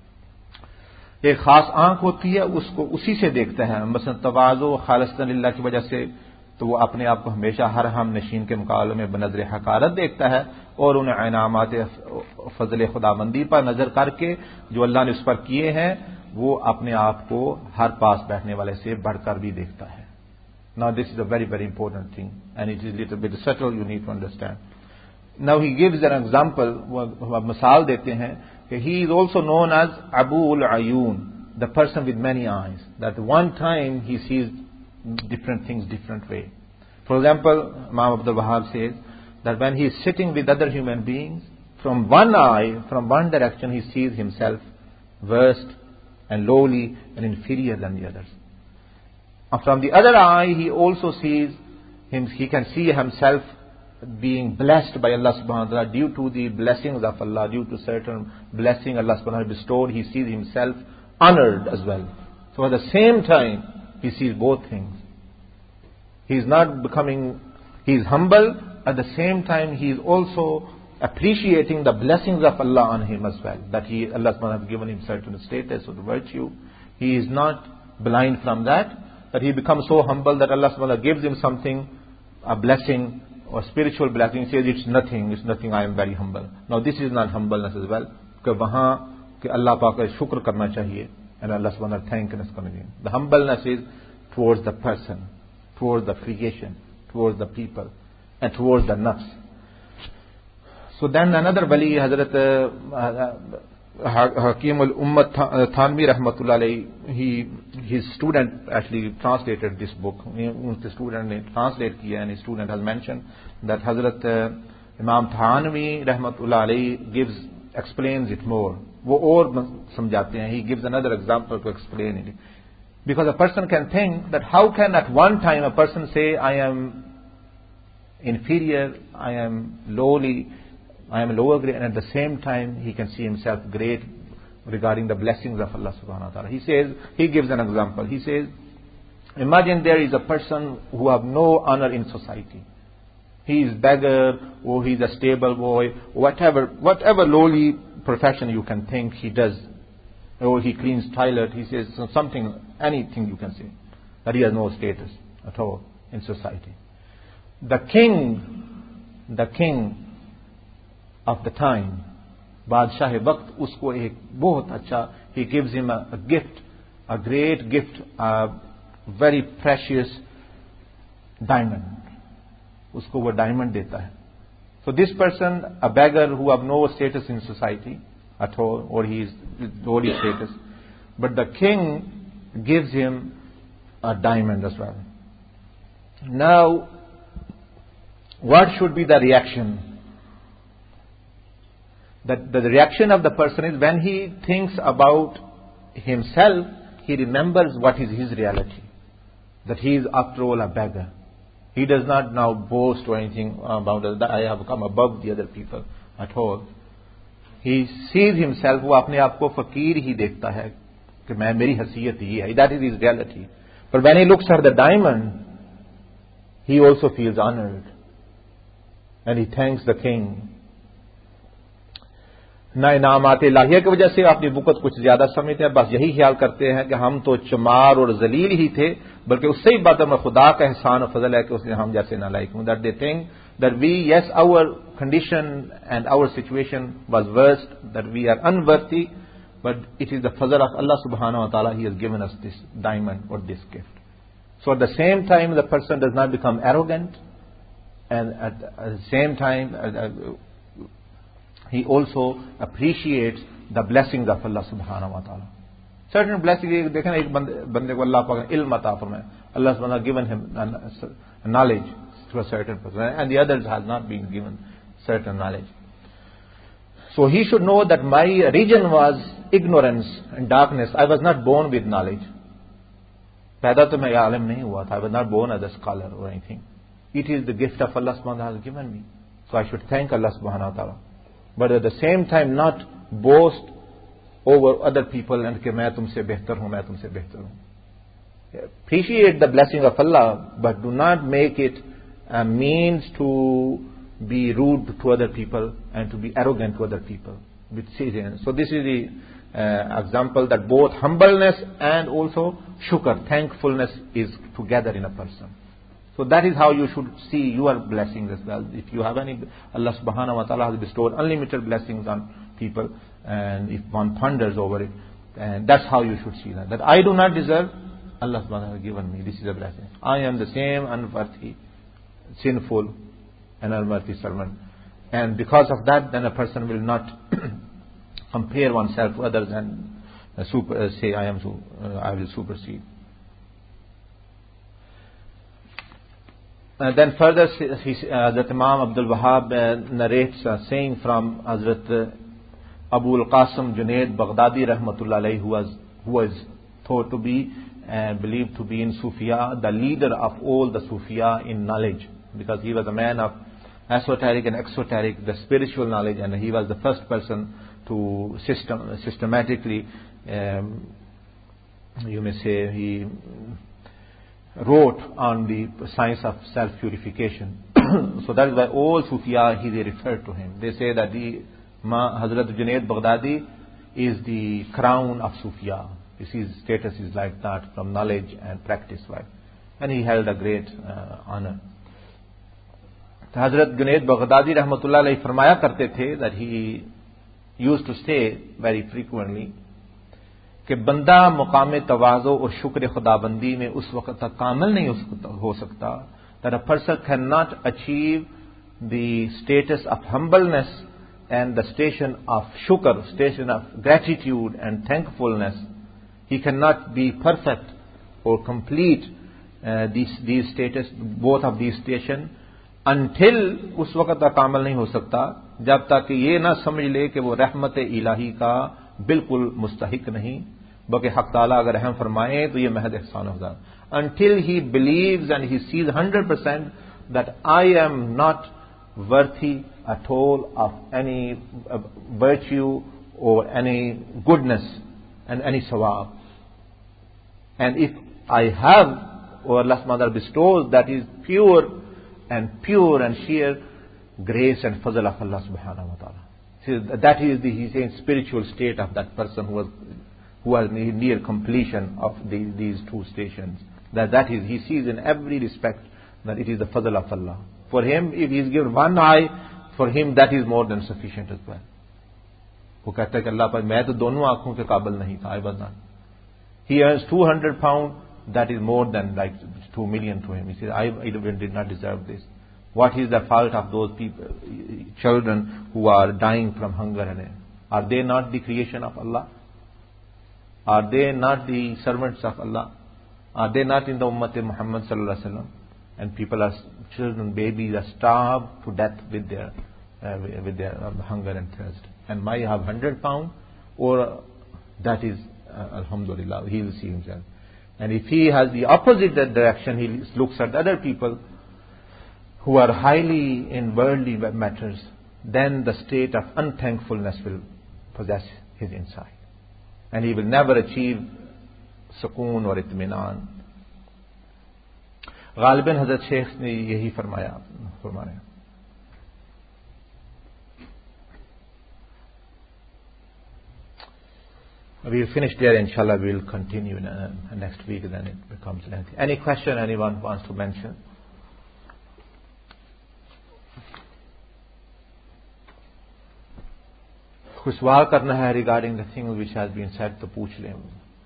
एक खास आंख होती है, उसको उसी से देखता है. मसलन तवाज़ो खालिसन लिल्लाह की वजह से तो वो अपने आप को हमेशा हर हम नशीन के मुकाबले में बनज़र हकारत देखता है, और उन्हें इनामात फजल खुदाबंदी पर नजर करके जो अल्लाह ने उस पर किए हैं वो अपने आप को हर पास बैठने वाले से बढ़कर भी देखता है. Now this is a very very important thing, and it is little bit subtle, you need to understand. Now he gives an example, वो मिसाल देते हैं कि he is also known as Abul Ayun, the person with many eyes, that one time he sees different things different way. For example, Imam Abdul Wahab says that when he is sitting with other human beings, from one eye, from one direction, he sees himself worst and lowly and inferior than the others. And from the other eye, he also sees he can see himself being blessed by Allah subhanahu wa ta'ala due to the blessings of Allah, due to certain blessing Allah subhanahu wa ta'ala bestowed. He sees himself honored as well. So at the same time, he sees both things. He is humble, at the same time he is also appreciating the blessings of Allah on him as well. That Allah subhanahu wa ta'ala has given him certain status or virtue. He is not blind from that, but he becomes so humble that Allah subhanahu wa ta'ala gives him something, a blessing or spiritual blessing. He says it's nothing, I am very humble. Now this is not humbleness as well, because वहाँ कि Allah पाक का शुक्र करना चाहिए, and Allah subhanahu wa ta'ala thankfulness करना चाहिए. The humbleness is towards the person, towards the creation, towards the people, and towards the nafs. So then another wali, Hazrat Hakim al-Ummat Thanvi rahmatullah alayhi, his student actually translated this book. The student translated kiya, and his student has mentioned that Hazrat Imam Thanvi rahmatullah alayhi explains it more. वो और समझाते हैं. He gives another example to explain it. Because a person can think that how can at one time a person say I am inferior, I am lowly, I am lower grade, and at the same time he can see himself great regarding the blessings of Allah subhanahu wa ta'ala. He gives an example. He says, imagine there is a person who have no honor in society. He is beggar, or he is a stable boy, whatever lowly profession you can think he does, or he cleans toilet, he says something, anything you can say, that he has no status at all in society. The king of the time. Badshah Waqt usko ek bahut acha, he gives him a gift, a great gift, a very precious diamond. Usko wo diamond deta hai. So this person, a beggar who have no status in society at all, or he is lowly status, but the king gives him a diamond as well. Now, what should be the reaction? The reaction of the person is when he thinks about himself, he remembers what is his reality. That he is after all a beggar. He does not now boast or anything about that I have come above the other people at all. He sees himself, वो अपने आप को फकीर ही देखता है कि मैं मेरी हैसियत ये है. That is his reality. But when he looks at the diamond, he also feels honored. And he thanks the king. ना इनामात इलाहिया की वजह से अपनी बुकत कुछ ज्यादा समझते हैं, बस यही ख्याल करते हैं कि हम तो चमार और जलील ही थे, बल्कि उससे ही बदतर में खुदा का एहसान और फजल है कि उसने हम जैसे नालायक हूं. That they think that we, yes, our condition and our situation was worst, that we are unworthy, but it is the fazl of Allah subhanahu wa ta'ala. He has given us this diamond or this gift. So at the same time, the person does not become arrogant, and at the same time, he also appreciates the blessings of Allah subhanahu wa ta'ala. Certain blessings, देखें एक बंदे को अल्लाह पाक ने इल्म अता फरमाया. Allah subhanahu wa ta'ala given him knowledge to a certain person, and the others has not been given certain knowledge. So he should know that my origin was ignorance and darkness. I was not born with knowledge. पैदा तो मैं आलिम नहीं हुआ था. I was not born as a scholar or anything. It is the gift of Allah subhanahu wa ta'ala has given me. So I should thank Allah subhanahu wa ta'ala. But at the same time not boast over other people and कि मैं तुमसे बेहतर हूं, मैं तुमसे बेहतर हूं. Appreciate the blessing of Allah, but do not make it a means to be rude to other people and to be arrogant to other people. So this is the example that both humbleness and also shukr, thankfulness, is together in a person. So that is how you should see your blessings as well. If you have any, Allah subhanahu wa ta'ala has bestowed unlimited blessings on people, and if one ponders over it, and that's how you should see that. That I do not deserve, Allah subhanahu wa ta'ala has given me. This is a blessing. I am the same unworthy, sinful, and unworthy servant. And because of that, then a person will not compare oneself to others and say, I will supersede. Then further, Hazrat Imam Abdul Wahab narrates a saying from Hazrat Abu al-Qasim Junaid Baghdadi Rahmatullah alayhi, who was thought to be and believed to be in Sufia, the leader of all the Sufia in knowledge, because he was a man of esoteric and exoteric, the spiritual knowledge, and he was the first person to systematically, you may say, he wrote on the science of self-purification. So that is why all Sufia, they refer to him. They say that Hazrat Junaid Baghdadi is the crown of Sufia. His status is like that from knowledge and practice wise. And he held a great honor. Hazrat Junaid Baghdadi Rahmatullah alayhi फरमाया करते थे, that he used to say very frequently, कि बंदा मुकाम तवाज़ो और शुक्र खुदाबंदी में उस वक्त तक कामिल नहीं हो सकता, that a person cannot achieve the status of humbleness and the station of shukr, station of gratitude and thankfulness. He cannot be perfect or complete these status, both of these stations, until उस वक्त तक कामिल नहीं हो सकता जब तक ये ना समझ ले कि वो रहमत इलाही का बिल्कुल मुस्तहिक नहीं, बल्कि हक ताला अगर रहम फरमाए तो ये महज एहसान होगा. Until he believes and he sees 100% that I am not worthy at all of any virtue or any goodness and any sawab. And if I have, or Allah subhanahu wa ta'ala bestows, that is pure and sheer grace and fazl of Allah subhanahu wa ta'ala. So that is the, he's saying, spiritual state of that person who was near completion of these two stations. That is, he sees in every respect that it is the fazl of Allah. For him, if he is given one eye for him that is more than sufficient as well. वो कहता है कि अल्लाह पर मैं तो दोनों आंखों के काबिल नहीं था, I was not. He earns 200 pounds, that is more than like 2 million to him. He says, I even did not deserve this. What is the fault of those people, children who are dying from hunger? And are they not the creation of Allah? Are they not the servants of Allah? Are they not in the Ummah Muhammad sallallahu alaihi wasallam? And people are, children, babies are starved to death with their hunger and thirst. And might have 100 pounds, or that is, alhamdulillah, he will see himself. And if he has the opposite direction, he looks at other people who are highly in worldly matters, then the state of unthankfulness will possess his inside. And he will never achieve sukoon or itminan. Ghaliban Hazrat Sheikh ne yahi farmaya. We will finish there, inshallah. We will continue next week, then it becomes lengthy. Any question anyone wants to mention? कोई सवाल करना है regarding the thing which has been said, तो पूछ लें.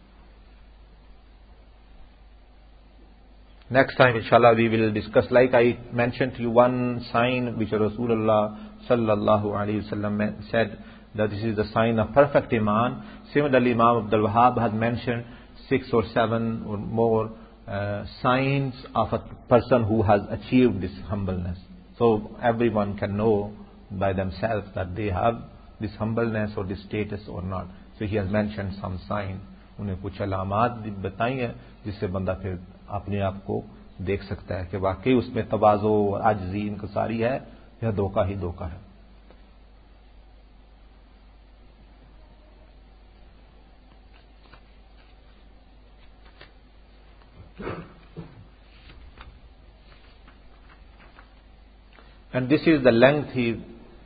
Next time, inshallah, we will discuss, like I mentioned to you, one sign which Rasulullah sallallahu alaihi wasallam said, that this is the sign of perfect iman. Similarly, Imam Abdul Wahhab has mentioned 6 or 7 or more signs of a person who has achieved this humbleness. So everyone can know by themselves that they have this humbleness or this status or not. So he has mentioned some sign. उन्हें कुछ अलामात बताई हैं जिससे बंदा फिर अपने आप को देख सकता है कि वाकई उसमें तवाज़ो और आजिज़ी इनकसारी है, यह धोखा ही धोखा है. And this is the length he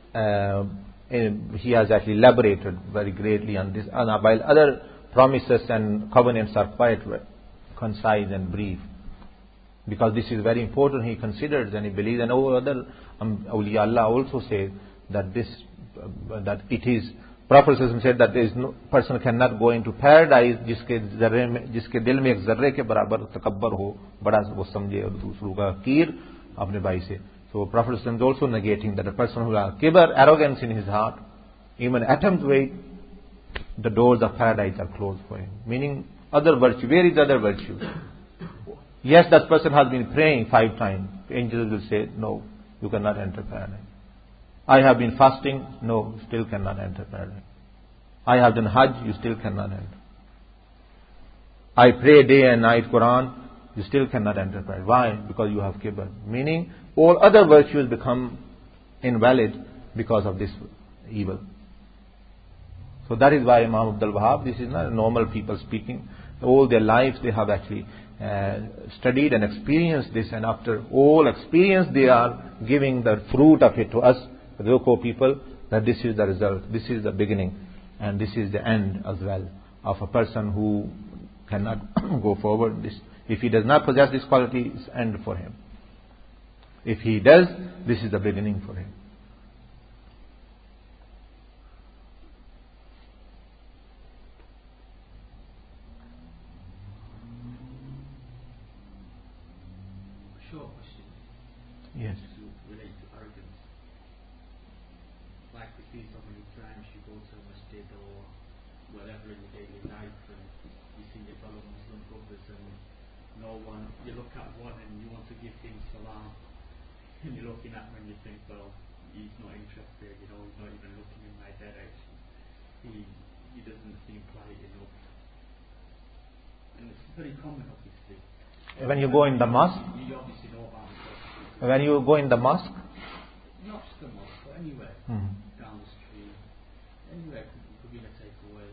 has actually elaborated very greatly on this, while other promises and covenants are quite concise and brief. Because this is very important, he considers and he believes, and all other awliya Allah also say that this, that it is, Prophet said that there is no person cannot go into paradise जिसके दिल में एक जर्रे के बराबर तकब्बर हो, बड़ा वो समझे और दूसरों का कीर अपने भाई से. So Prophet is also negating that a person who has kibr, arrogance in his heart, even atom's weight, the doors of paradise are closed for him. Meaning other virtue. Where is other virtue? Yes, that person has been praying 5 times. Angels will say, no, you cannot enter paradise. I have been fasting, no, you still cannot enter paradise. I have done Hajj, you still cannot enter. I pray day and night Quran, you still cannot enter paradise. Why? Because you have kibr. Meaning all other virtues become invalid because of this evil. So that is why Imam Abdul Wahhab, this is not normal people speaking. All their lives they have actually studied and experienced this, and after all experience they are giving the fruit of it to us, the local people, that this is the result, this is the beginning, and this is the end as well of a person who cannot go forward. If he does not possess this quality, it's end for him. If he does, this is the beginning for him. Short question. Yes. Related to arrogance. Like we see so many times you go to a masjid or whatever in your daily life and you see your fellow Muslim brothers and no one, you look at one and you want to give him salam and you're looking at him and you think, well, he's not interested, you know, he's not even looking in my direction. He doesn't seem polite enough. And it's very common, obviously. When you go in the mosque? You obviously know about it. When you go in the mosque? Not just the mosque, but anywhere. Down the street. Anywhere could be a takeaway.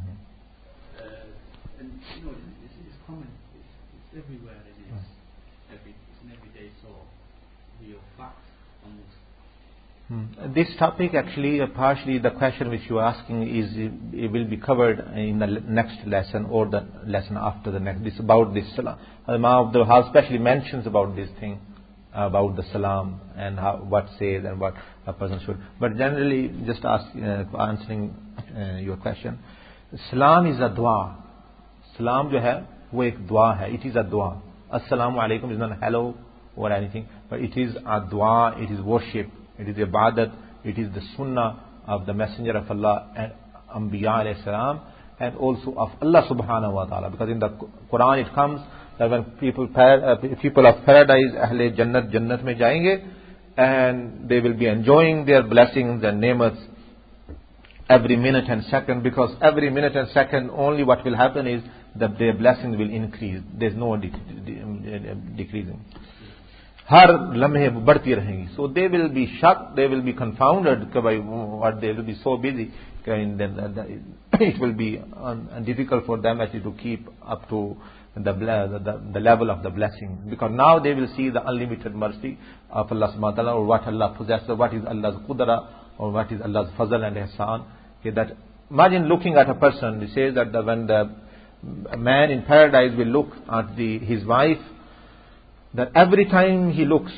And, you know, it's common. It's everywhere. It's an everyday sort of real fact almost. This topic actually, partially the question which you are asking it will be covered in the next lesson or the lesson after the next. This about this. Imam Abdul Wahhab especially mentions about this thing about the salam and what says and what a person should. But generally, just answering your question, salam is a dua. Salam jo hai, wo ek dua hai. It is a dua. Assalamu alaikum is not hello or anything, but it is a dua, it is worship, it is ibadat, it is the sunnah of the Messenger of Allah and Anbiya alayhi salam, and also of Allah subhanahu wa ta'ala. Because in the Quran it comes that when people of paradise, Ahle Jannat, Jannat mein jayenge, and they will be enjoying their blessings and ne'mats every minute and second, because every minute and second only what will happen is that their blessings will increase. There's no decreasing. Har lamhe badhti rahegi. So they will be shocked, they will be confounded, what they will be so busy, then it will be difficult for them actually to keep up to the level of the blessing, because now they will see the unlimited mercy of Allah subhanahu wa ta'ala, or what Allah possesses, what is Allah's qudra, or what is Allah's fazl and ihsan. That imagine looking at a person. He says that when the man in paradise will look at his wife, that every time he looks,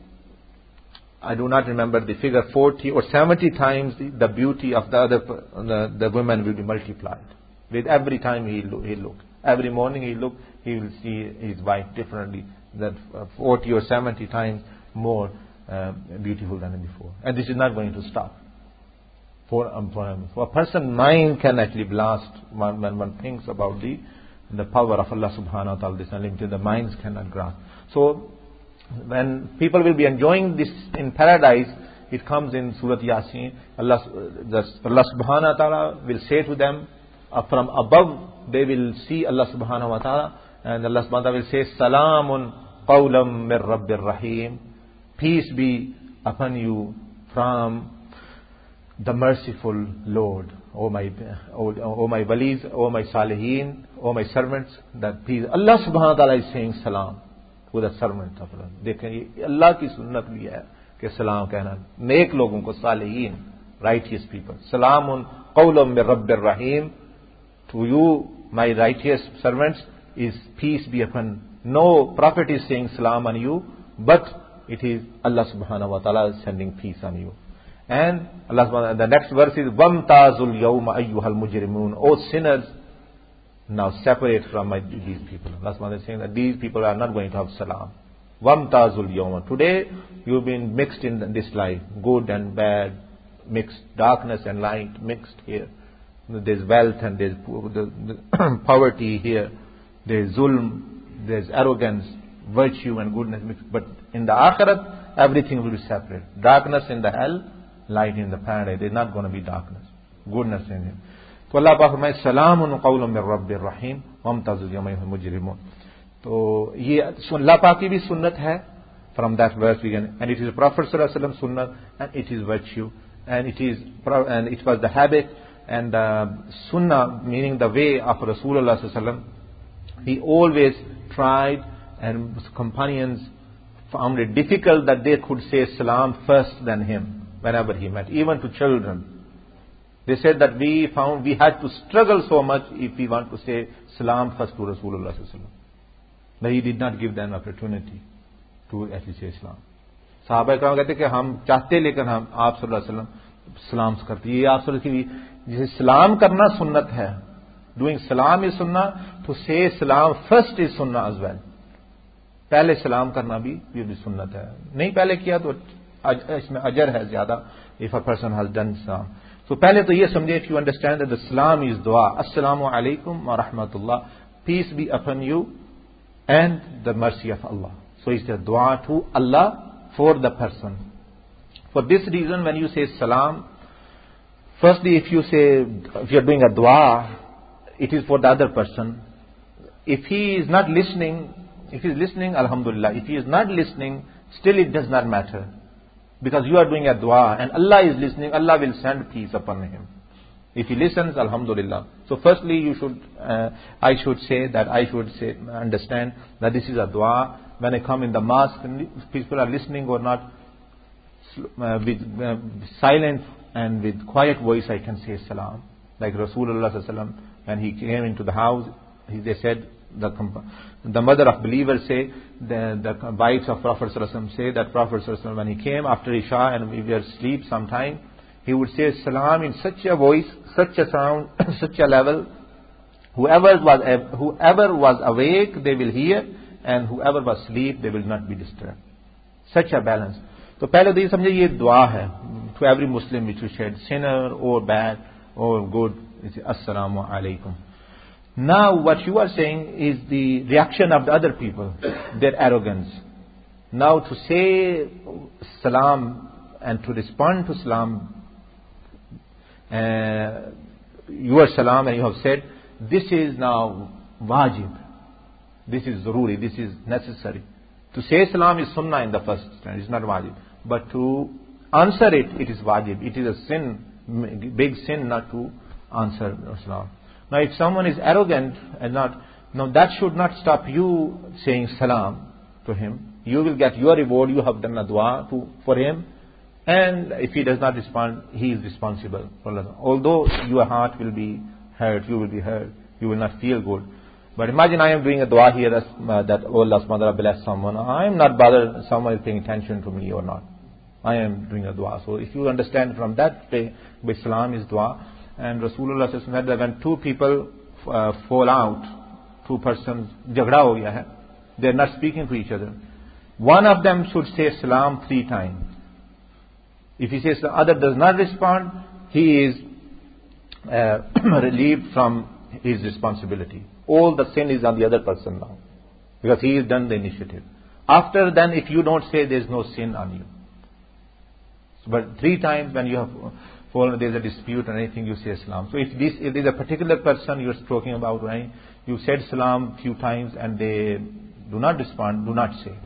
I do not remember the figure, 40 or 70 times the beauty of the woman will be multiplied. With every time he look. Every morning he will see his wife differently, that 40 or 70 times more beautiful than before. And this is not going to stop. For a person's mind can actually blast when one thinks about the power of Allah subhanahu wa ta'ala, this unlimited, the minds cannot grasp. So when people will be enjoying this in paradise, it comes in Surah Yasin, Allah subhanahu wa ta'ala will say to them, from above they will see Allah subhanahu wa ta'ala, and Allah subhanahu wa ta'ala will say, Salamun qawlam mir Rabbir Rahim, peace be upon you from the merciful Lord. O my walis, O my salihin, O my servants, that peace. Allah subhanahu wa ta'ala is saying salam to the servant of Allah. Dekhen, Allah ki sunnat bhi hai कि salam कहना नेक लोगों को, salihin, righteous people. Salamun qawlam mir Rabbir Rahim, to you, my righteous servants, is peace be upon. No prophet is saying salam on you, but it is Allah subhanahu wa ta'ala sending peace on you. And Allah subhanahu, the next verse is Wamtazul yawma ayyuhal mujrimun, O sinners, now separate from these people. Allah subhanahu is saying that these people are not going to have salam. Wamtazul yawma, today you've been mixed in this life, good and bad mixed, darkness and light mixed here. There's wealth and there's poverty here. There's zulm, there's arrogance, virtue and goodness mixed. But in the akhirat, everything will be separate. Darkness in the hell, light in the paradise. There's not going to be darkness, goodness in it. So Allah Ta'ala Salamun qawlun min Rabbir Rahim wamtazul yawma ayyuhal mujrimun. So ye Allah Ta'ala ki bhi sunnat hai. From that verse we can, and it is Prophet Sallallahu Alaihi Wasallam sunnah, and it is virtue, and it was the habit and sunnah, meaning the way of Rasulullah Sallallahu Alaihi Wasallam. He always tried, and his companions found it difficult that they could say salam first than him whenever he met, even to children. They said that we had to struggle so much if we want to say salam first to Rasulullah Sallallahu Alaihi Wasallam. But he did not give them opportunity to actually say salam. Sahaba Ikram कहते कि हम चाहते लेकिन हम आप सल्लल्लाहु अलैहि वसल्लम सलाम करते. ये आप सल्लल्लाहु अलैहि वसल्लम जिसे सलाम करना सुन्नत है. Doing salam is sunnah. To say salam first is sunnah as well. पहले सलाम करना भी ये भी सुन्नत है. नहीं पहले किया तो इसमें अजर है ज्यादा. If a person has done salam. So पहले तो ये समझे, if you understand that the salam is dua. Assalamu alaikum wa rahmatullah. Peace be upon you and the mercy of Allah. So it's a dua to Allah for the person. For this reason, when you say salam, firstly, if you're doing a dua, it is for the other person. If he is not listening, if he is listening, alhamdulillah. If he is not listening, still it does not matter. Because you are doing a dua and Allah is listening, Allah will send peace upon him. If he listens, alhamdulillah. So firstly, I should understand that this is a dua. When I come in the mosque, people are listening or not, with silent and with quiet voice, I can say salam. Like Rasulullah sallallahu alaihi wasallam, when he came into the house, they said, the mother of believers say, the wives of Prophet ﷺ say that Prophet ﷺ, when he came after Isha and we were asleep sometime, he would say salam in such a voice, such a sound, such a level. Whoever was awake, they will hear, and whoever was asleep, they will not be disturbed. Such a balance. So, पहले तो ये समझे ये दुआ है to every Muslim which you said, sinner or bad or good, it's Assalamu alaikum. Now, what you are saying is the reaction of the other people, their arrogance. Now, to say salam and to respond to salam, your salam, and you have said, this is now wajib. This is zaruri, this is necessary. To say salam is sunnah in the first instance, it's not wajib. But to answer it, it is wajib. It is a sin, big sin not to answer salam. Now if someone is arrogant and now that should not stop you saying salam to him. You will get your reward, you have done a dua for him. And if he does not respond, he is responsible for Allah. Although your heart will be hurt, you will be hurt, you will not feel good. But imagine I am doing a dua here that Allah subhanahu wa ta'ala bless someone. I am not bothered if someone is paying attention to me or not. I am doing a dua. So if you understand from that way, Islam is dua. And Rasulullah said that when two people fall out, two persons, jagda ho gaya hai, they are not speaking to each other. One of them should say salam 3 times. If he says the other does not respond, he is relieved from his responsibility. All the sin is on the other person now, because he has done the initiative. After then, if you don't say, there is no sin on you. But 3 times when you have fallen, there is a dispute or anything, you say salam. So if there is a particular person you are talking about, right? You said salam few times and they do not respond, do not say.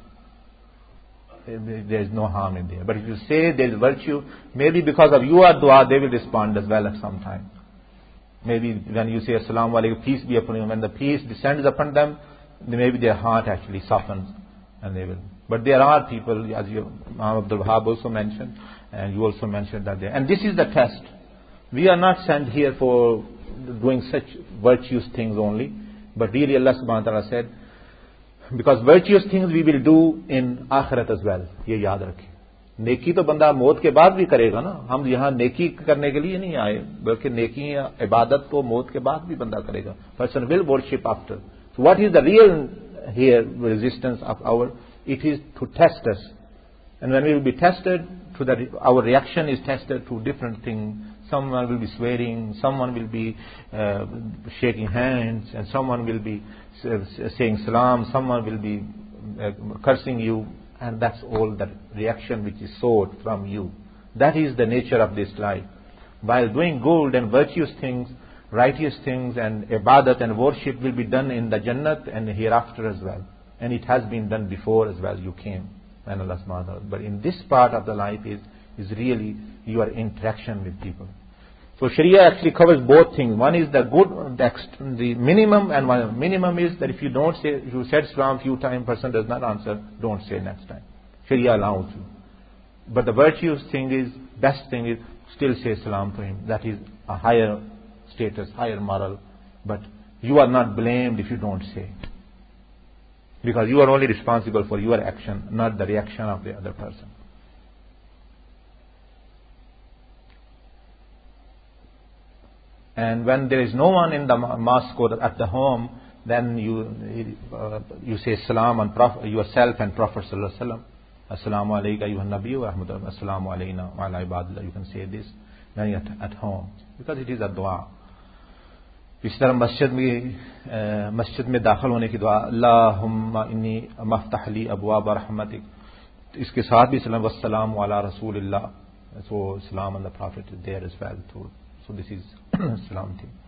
There is no harm in there. But if you say there is virtue, maybe because of your dua, they will respond as well at some time. Maybe when you say Assalamu alaikum, peace be upon you, when the peace descends upon them, maybe their heart actually softens and they will. But there are people, as Imam Abdul Wahab also mentioned, and you also mentioned that there. And this is the test. We are not sent here for doing such virtuous things only, but really Allah subhanahu wa ta'ala said, because virtuous things we will do in akhirat as well. ये याद रखें. नेकी तो बंदा मौत के बाद भी करेगा ना. हम यहाँ नेकी करने के लिए नहीं आए, बल्कि नेकी इबादत तो मौत के बाद भी बंदा करेगा. Person will worship after. So what is the real here resistance of our? It is to test us. And when we will be tested, our reaction is tested to different things. Someone will be swearing, someone will be shaking hands, and someone will be saying salam, someone will be cursing you, and that's all the reaction which is sought from you. That is the nature of this life. While doing good and virtuous things, righteous things, and ibadat and worship will be done in the Jannat and hereafter as well. And it has been done before as well. You came when Allah subhanahu wa ta'ala. But in this part of the life is really your interaction with people. So Sharia actually covers both things. One is the good, the minimum, and one minimum is that if you don't say, if you said salam few times, person does not answer, don't say next time. Sharia allows you. But the virtuous thing is, best thing is, still say salam to him. That is a higher status, higher moral. But you are not blamed if you don't say. Because you are only responsible for your action, not the reaction of the other person. And when there is no one in the mosque or at the home, then you say salam on yourself and Prophet sallallahu alaihi wasallam. Assalamu alayka ayyuhan nabiyyu wa rahmatullahi. Assalamu alayna wa ala ibadillah. You can say this when you are at home, because it is a dua. इस तरह मस्जिद में दाखिल होने की दुआ, अल्लाहुम्मा इन्नी मफ्तह ली अबवाब रहमतिक, इसके साथ भी सलाम वस्सलाम अला रसूलिल्लाह. So salam on the Prophet is there as well too. So this is salam thing.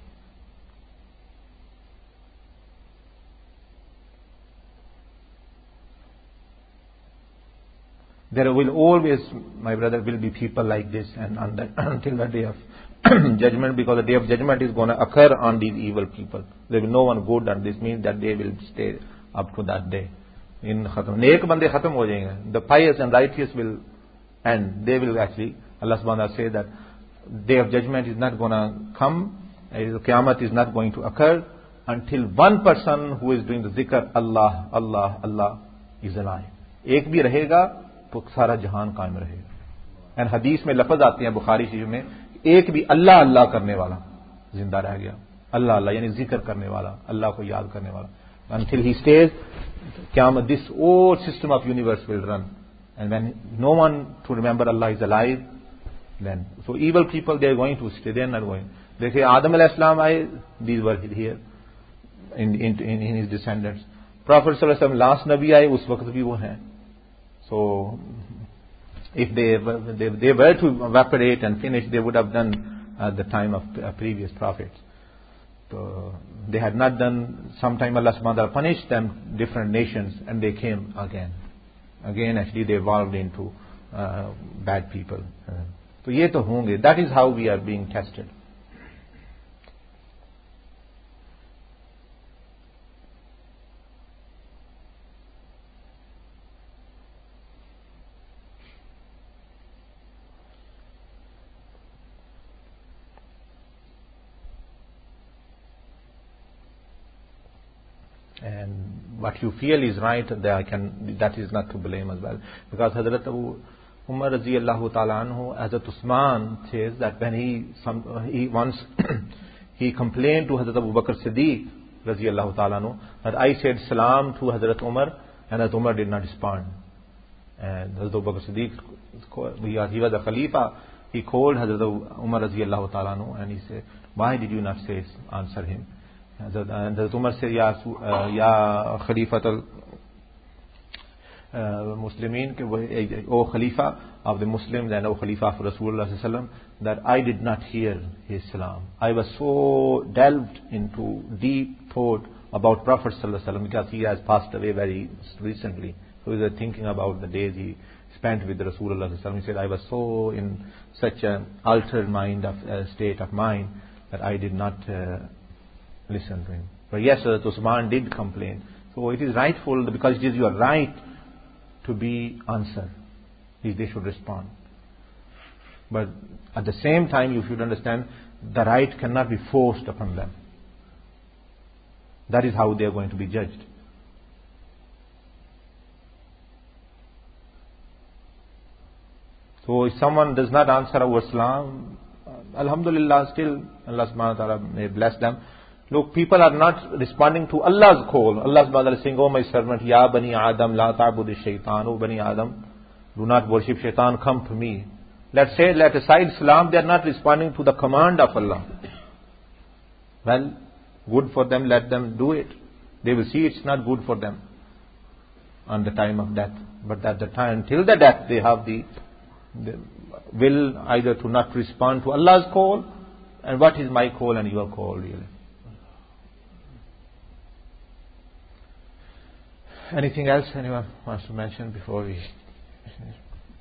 There will always, my brother, will be people like this, and until the day of judgment, because the day of judgment is going to occur on these evil people. There will be no one good, and this means that they will stay up to that day. Neek bande khatam ho jayenge. The pious and righteous will end. They will actually, Allah subhanahu wa ta'ala say that day of judgment is not going to come, Qiyamah is not going to occur until one person who is doing the zikr Allah, Allah, Allah is alive. एक भी रहेगा तो सारा जहान कायम रहेगा. And हदीस में लफ्ज आते हैं बुखारी शरीफ में, एक भी अल्लाह अल्लाह करने वाला जिंदा रह गया. अल्लाह अल्लाह यानी जिक्र करने वाला, अल्लाह को याद करने वाला. Until he stays, this whole system of universe will run. And when no one to remember Allah is alive, then so evil people, they are going to stay. They are not going. देखिए आदम अलैहिस्सलाम आए, these were here in his descendants. Prophet sallallahu alaihi wasallam last नबी आए, उस वक्त भी वो हैं. So if they were to evaporate and finish, they would have done at the time of previous prophets. So they had not done. Sometime Allah subhanahu wa ta'ala punished them, different nations, and they came again. Again, actually, they evolved into bad people. So ये तो होंगे. That is how we are being tested. And what you feel is right, that is not to blame as well. Because Hazrat Abu Umar radiyallahu ta'ala anhu, Hazrat Usman says that when he once he complained to Hazrat Abu Bakr Siddiq radiyallahu ta'ala anhu that I said salam to Hazrat Umar and Hazrat Umar did not respond. And Hazrat Abu Bakr Siddiq, he was a Khalifa, he called Hazrat Umar radiyallahu ta'ala anhu and he said, why did you not answer him? Hazrat Umar said, Ya Khalifa al-Muslimin, O Khalifa of the Muslims and O Khalifa of Rasulullah sallallahu alaihi wasallam, that I did not hear his salam. I was so delved into deep thought about Prophet sallallahu alaihi wasallam because he has passed away very recently. So he was thinking about the days he spent with Rasulullah sallallahu alaihi wasallam. He said, I was so in such an altered state of mind that I did not listen to him. But yes, Usman did complain. So it is rightful because it is your right to be answered. They should respond. But at the same time, you should understand the right cannot be forced upon them. That is how they are going to be judged. So if someone does not answer our salam, alhamdulillah, still Allah subhanahu wa ta'ala may bless them. Look, people are not responding to Allah's call. Allah subhanahu wa ta'ala is saying, oh my servant, Ya Bani Adam, La ta'budu shaitan. Oh Bani Adam, do not worship shaitan, come to me. Let aside salam, they are not responding to the command of Allah. Well, good for them, let them do it. They will see it's not good for them on the time of death. But at the time, till the death, they have the will either to not respond to Allah's call, and what is my call and your call really. Anything else anyone wants to mention before we finish?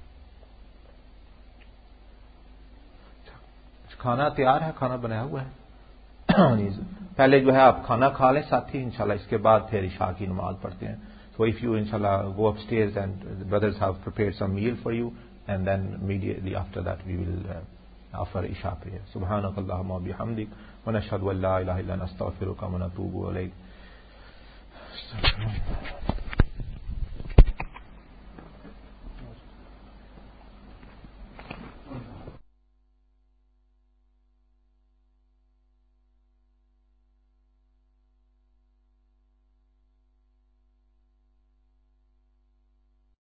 खाना तैयार है, खाना बनाया हुआ है. पहले जो है आप खाना खा लें साथ ही इंशाल्लाह, इसके बाद फिर इशा की नमाज पढ़ते हैं. So if you inshallah go upstairs and the brothers have prepared some meal for you, and then immediately after that we will offer isha prayer. Subhanakallahumma wa bihamdik wa nashhadu an la ilaha illa anta astaghfiruka wa natubu ilayk.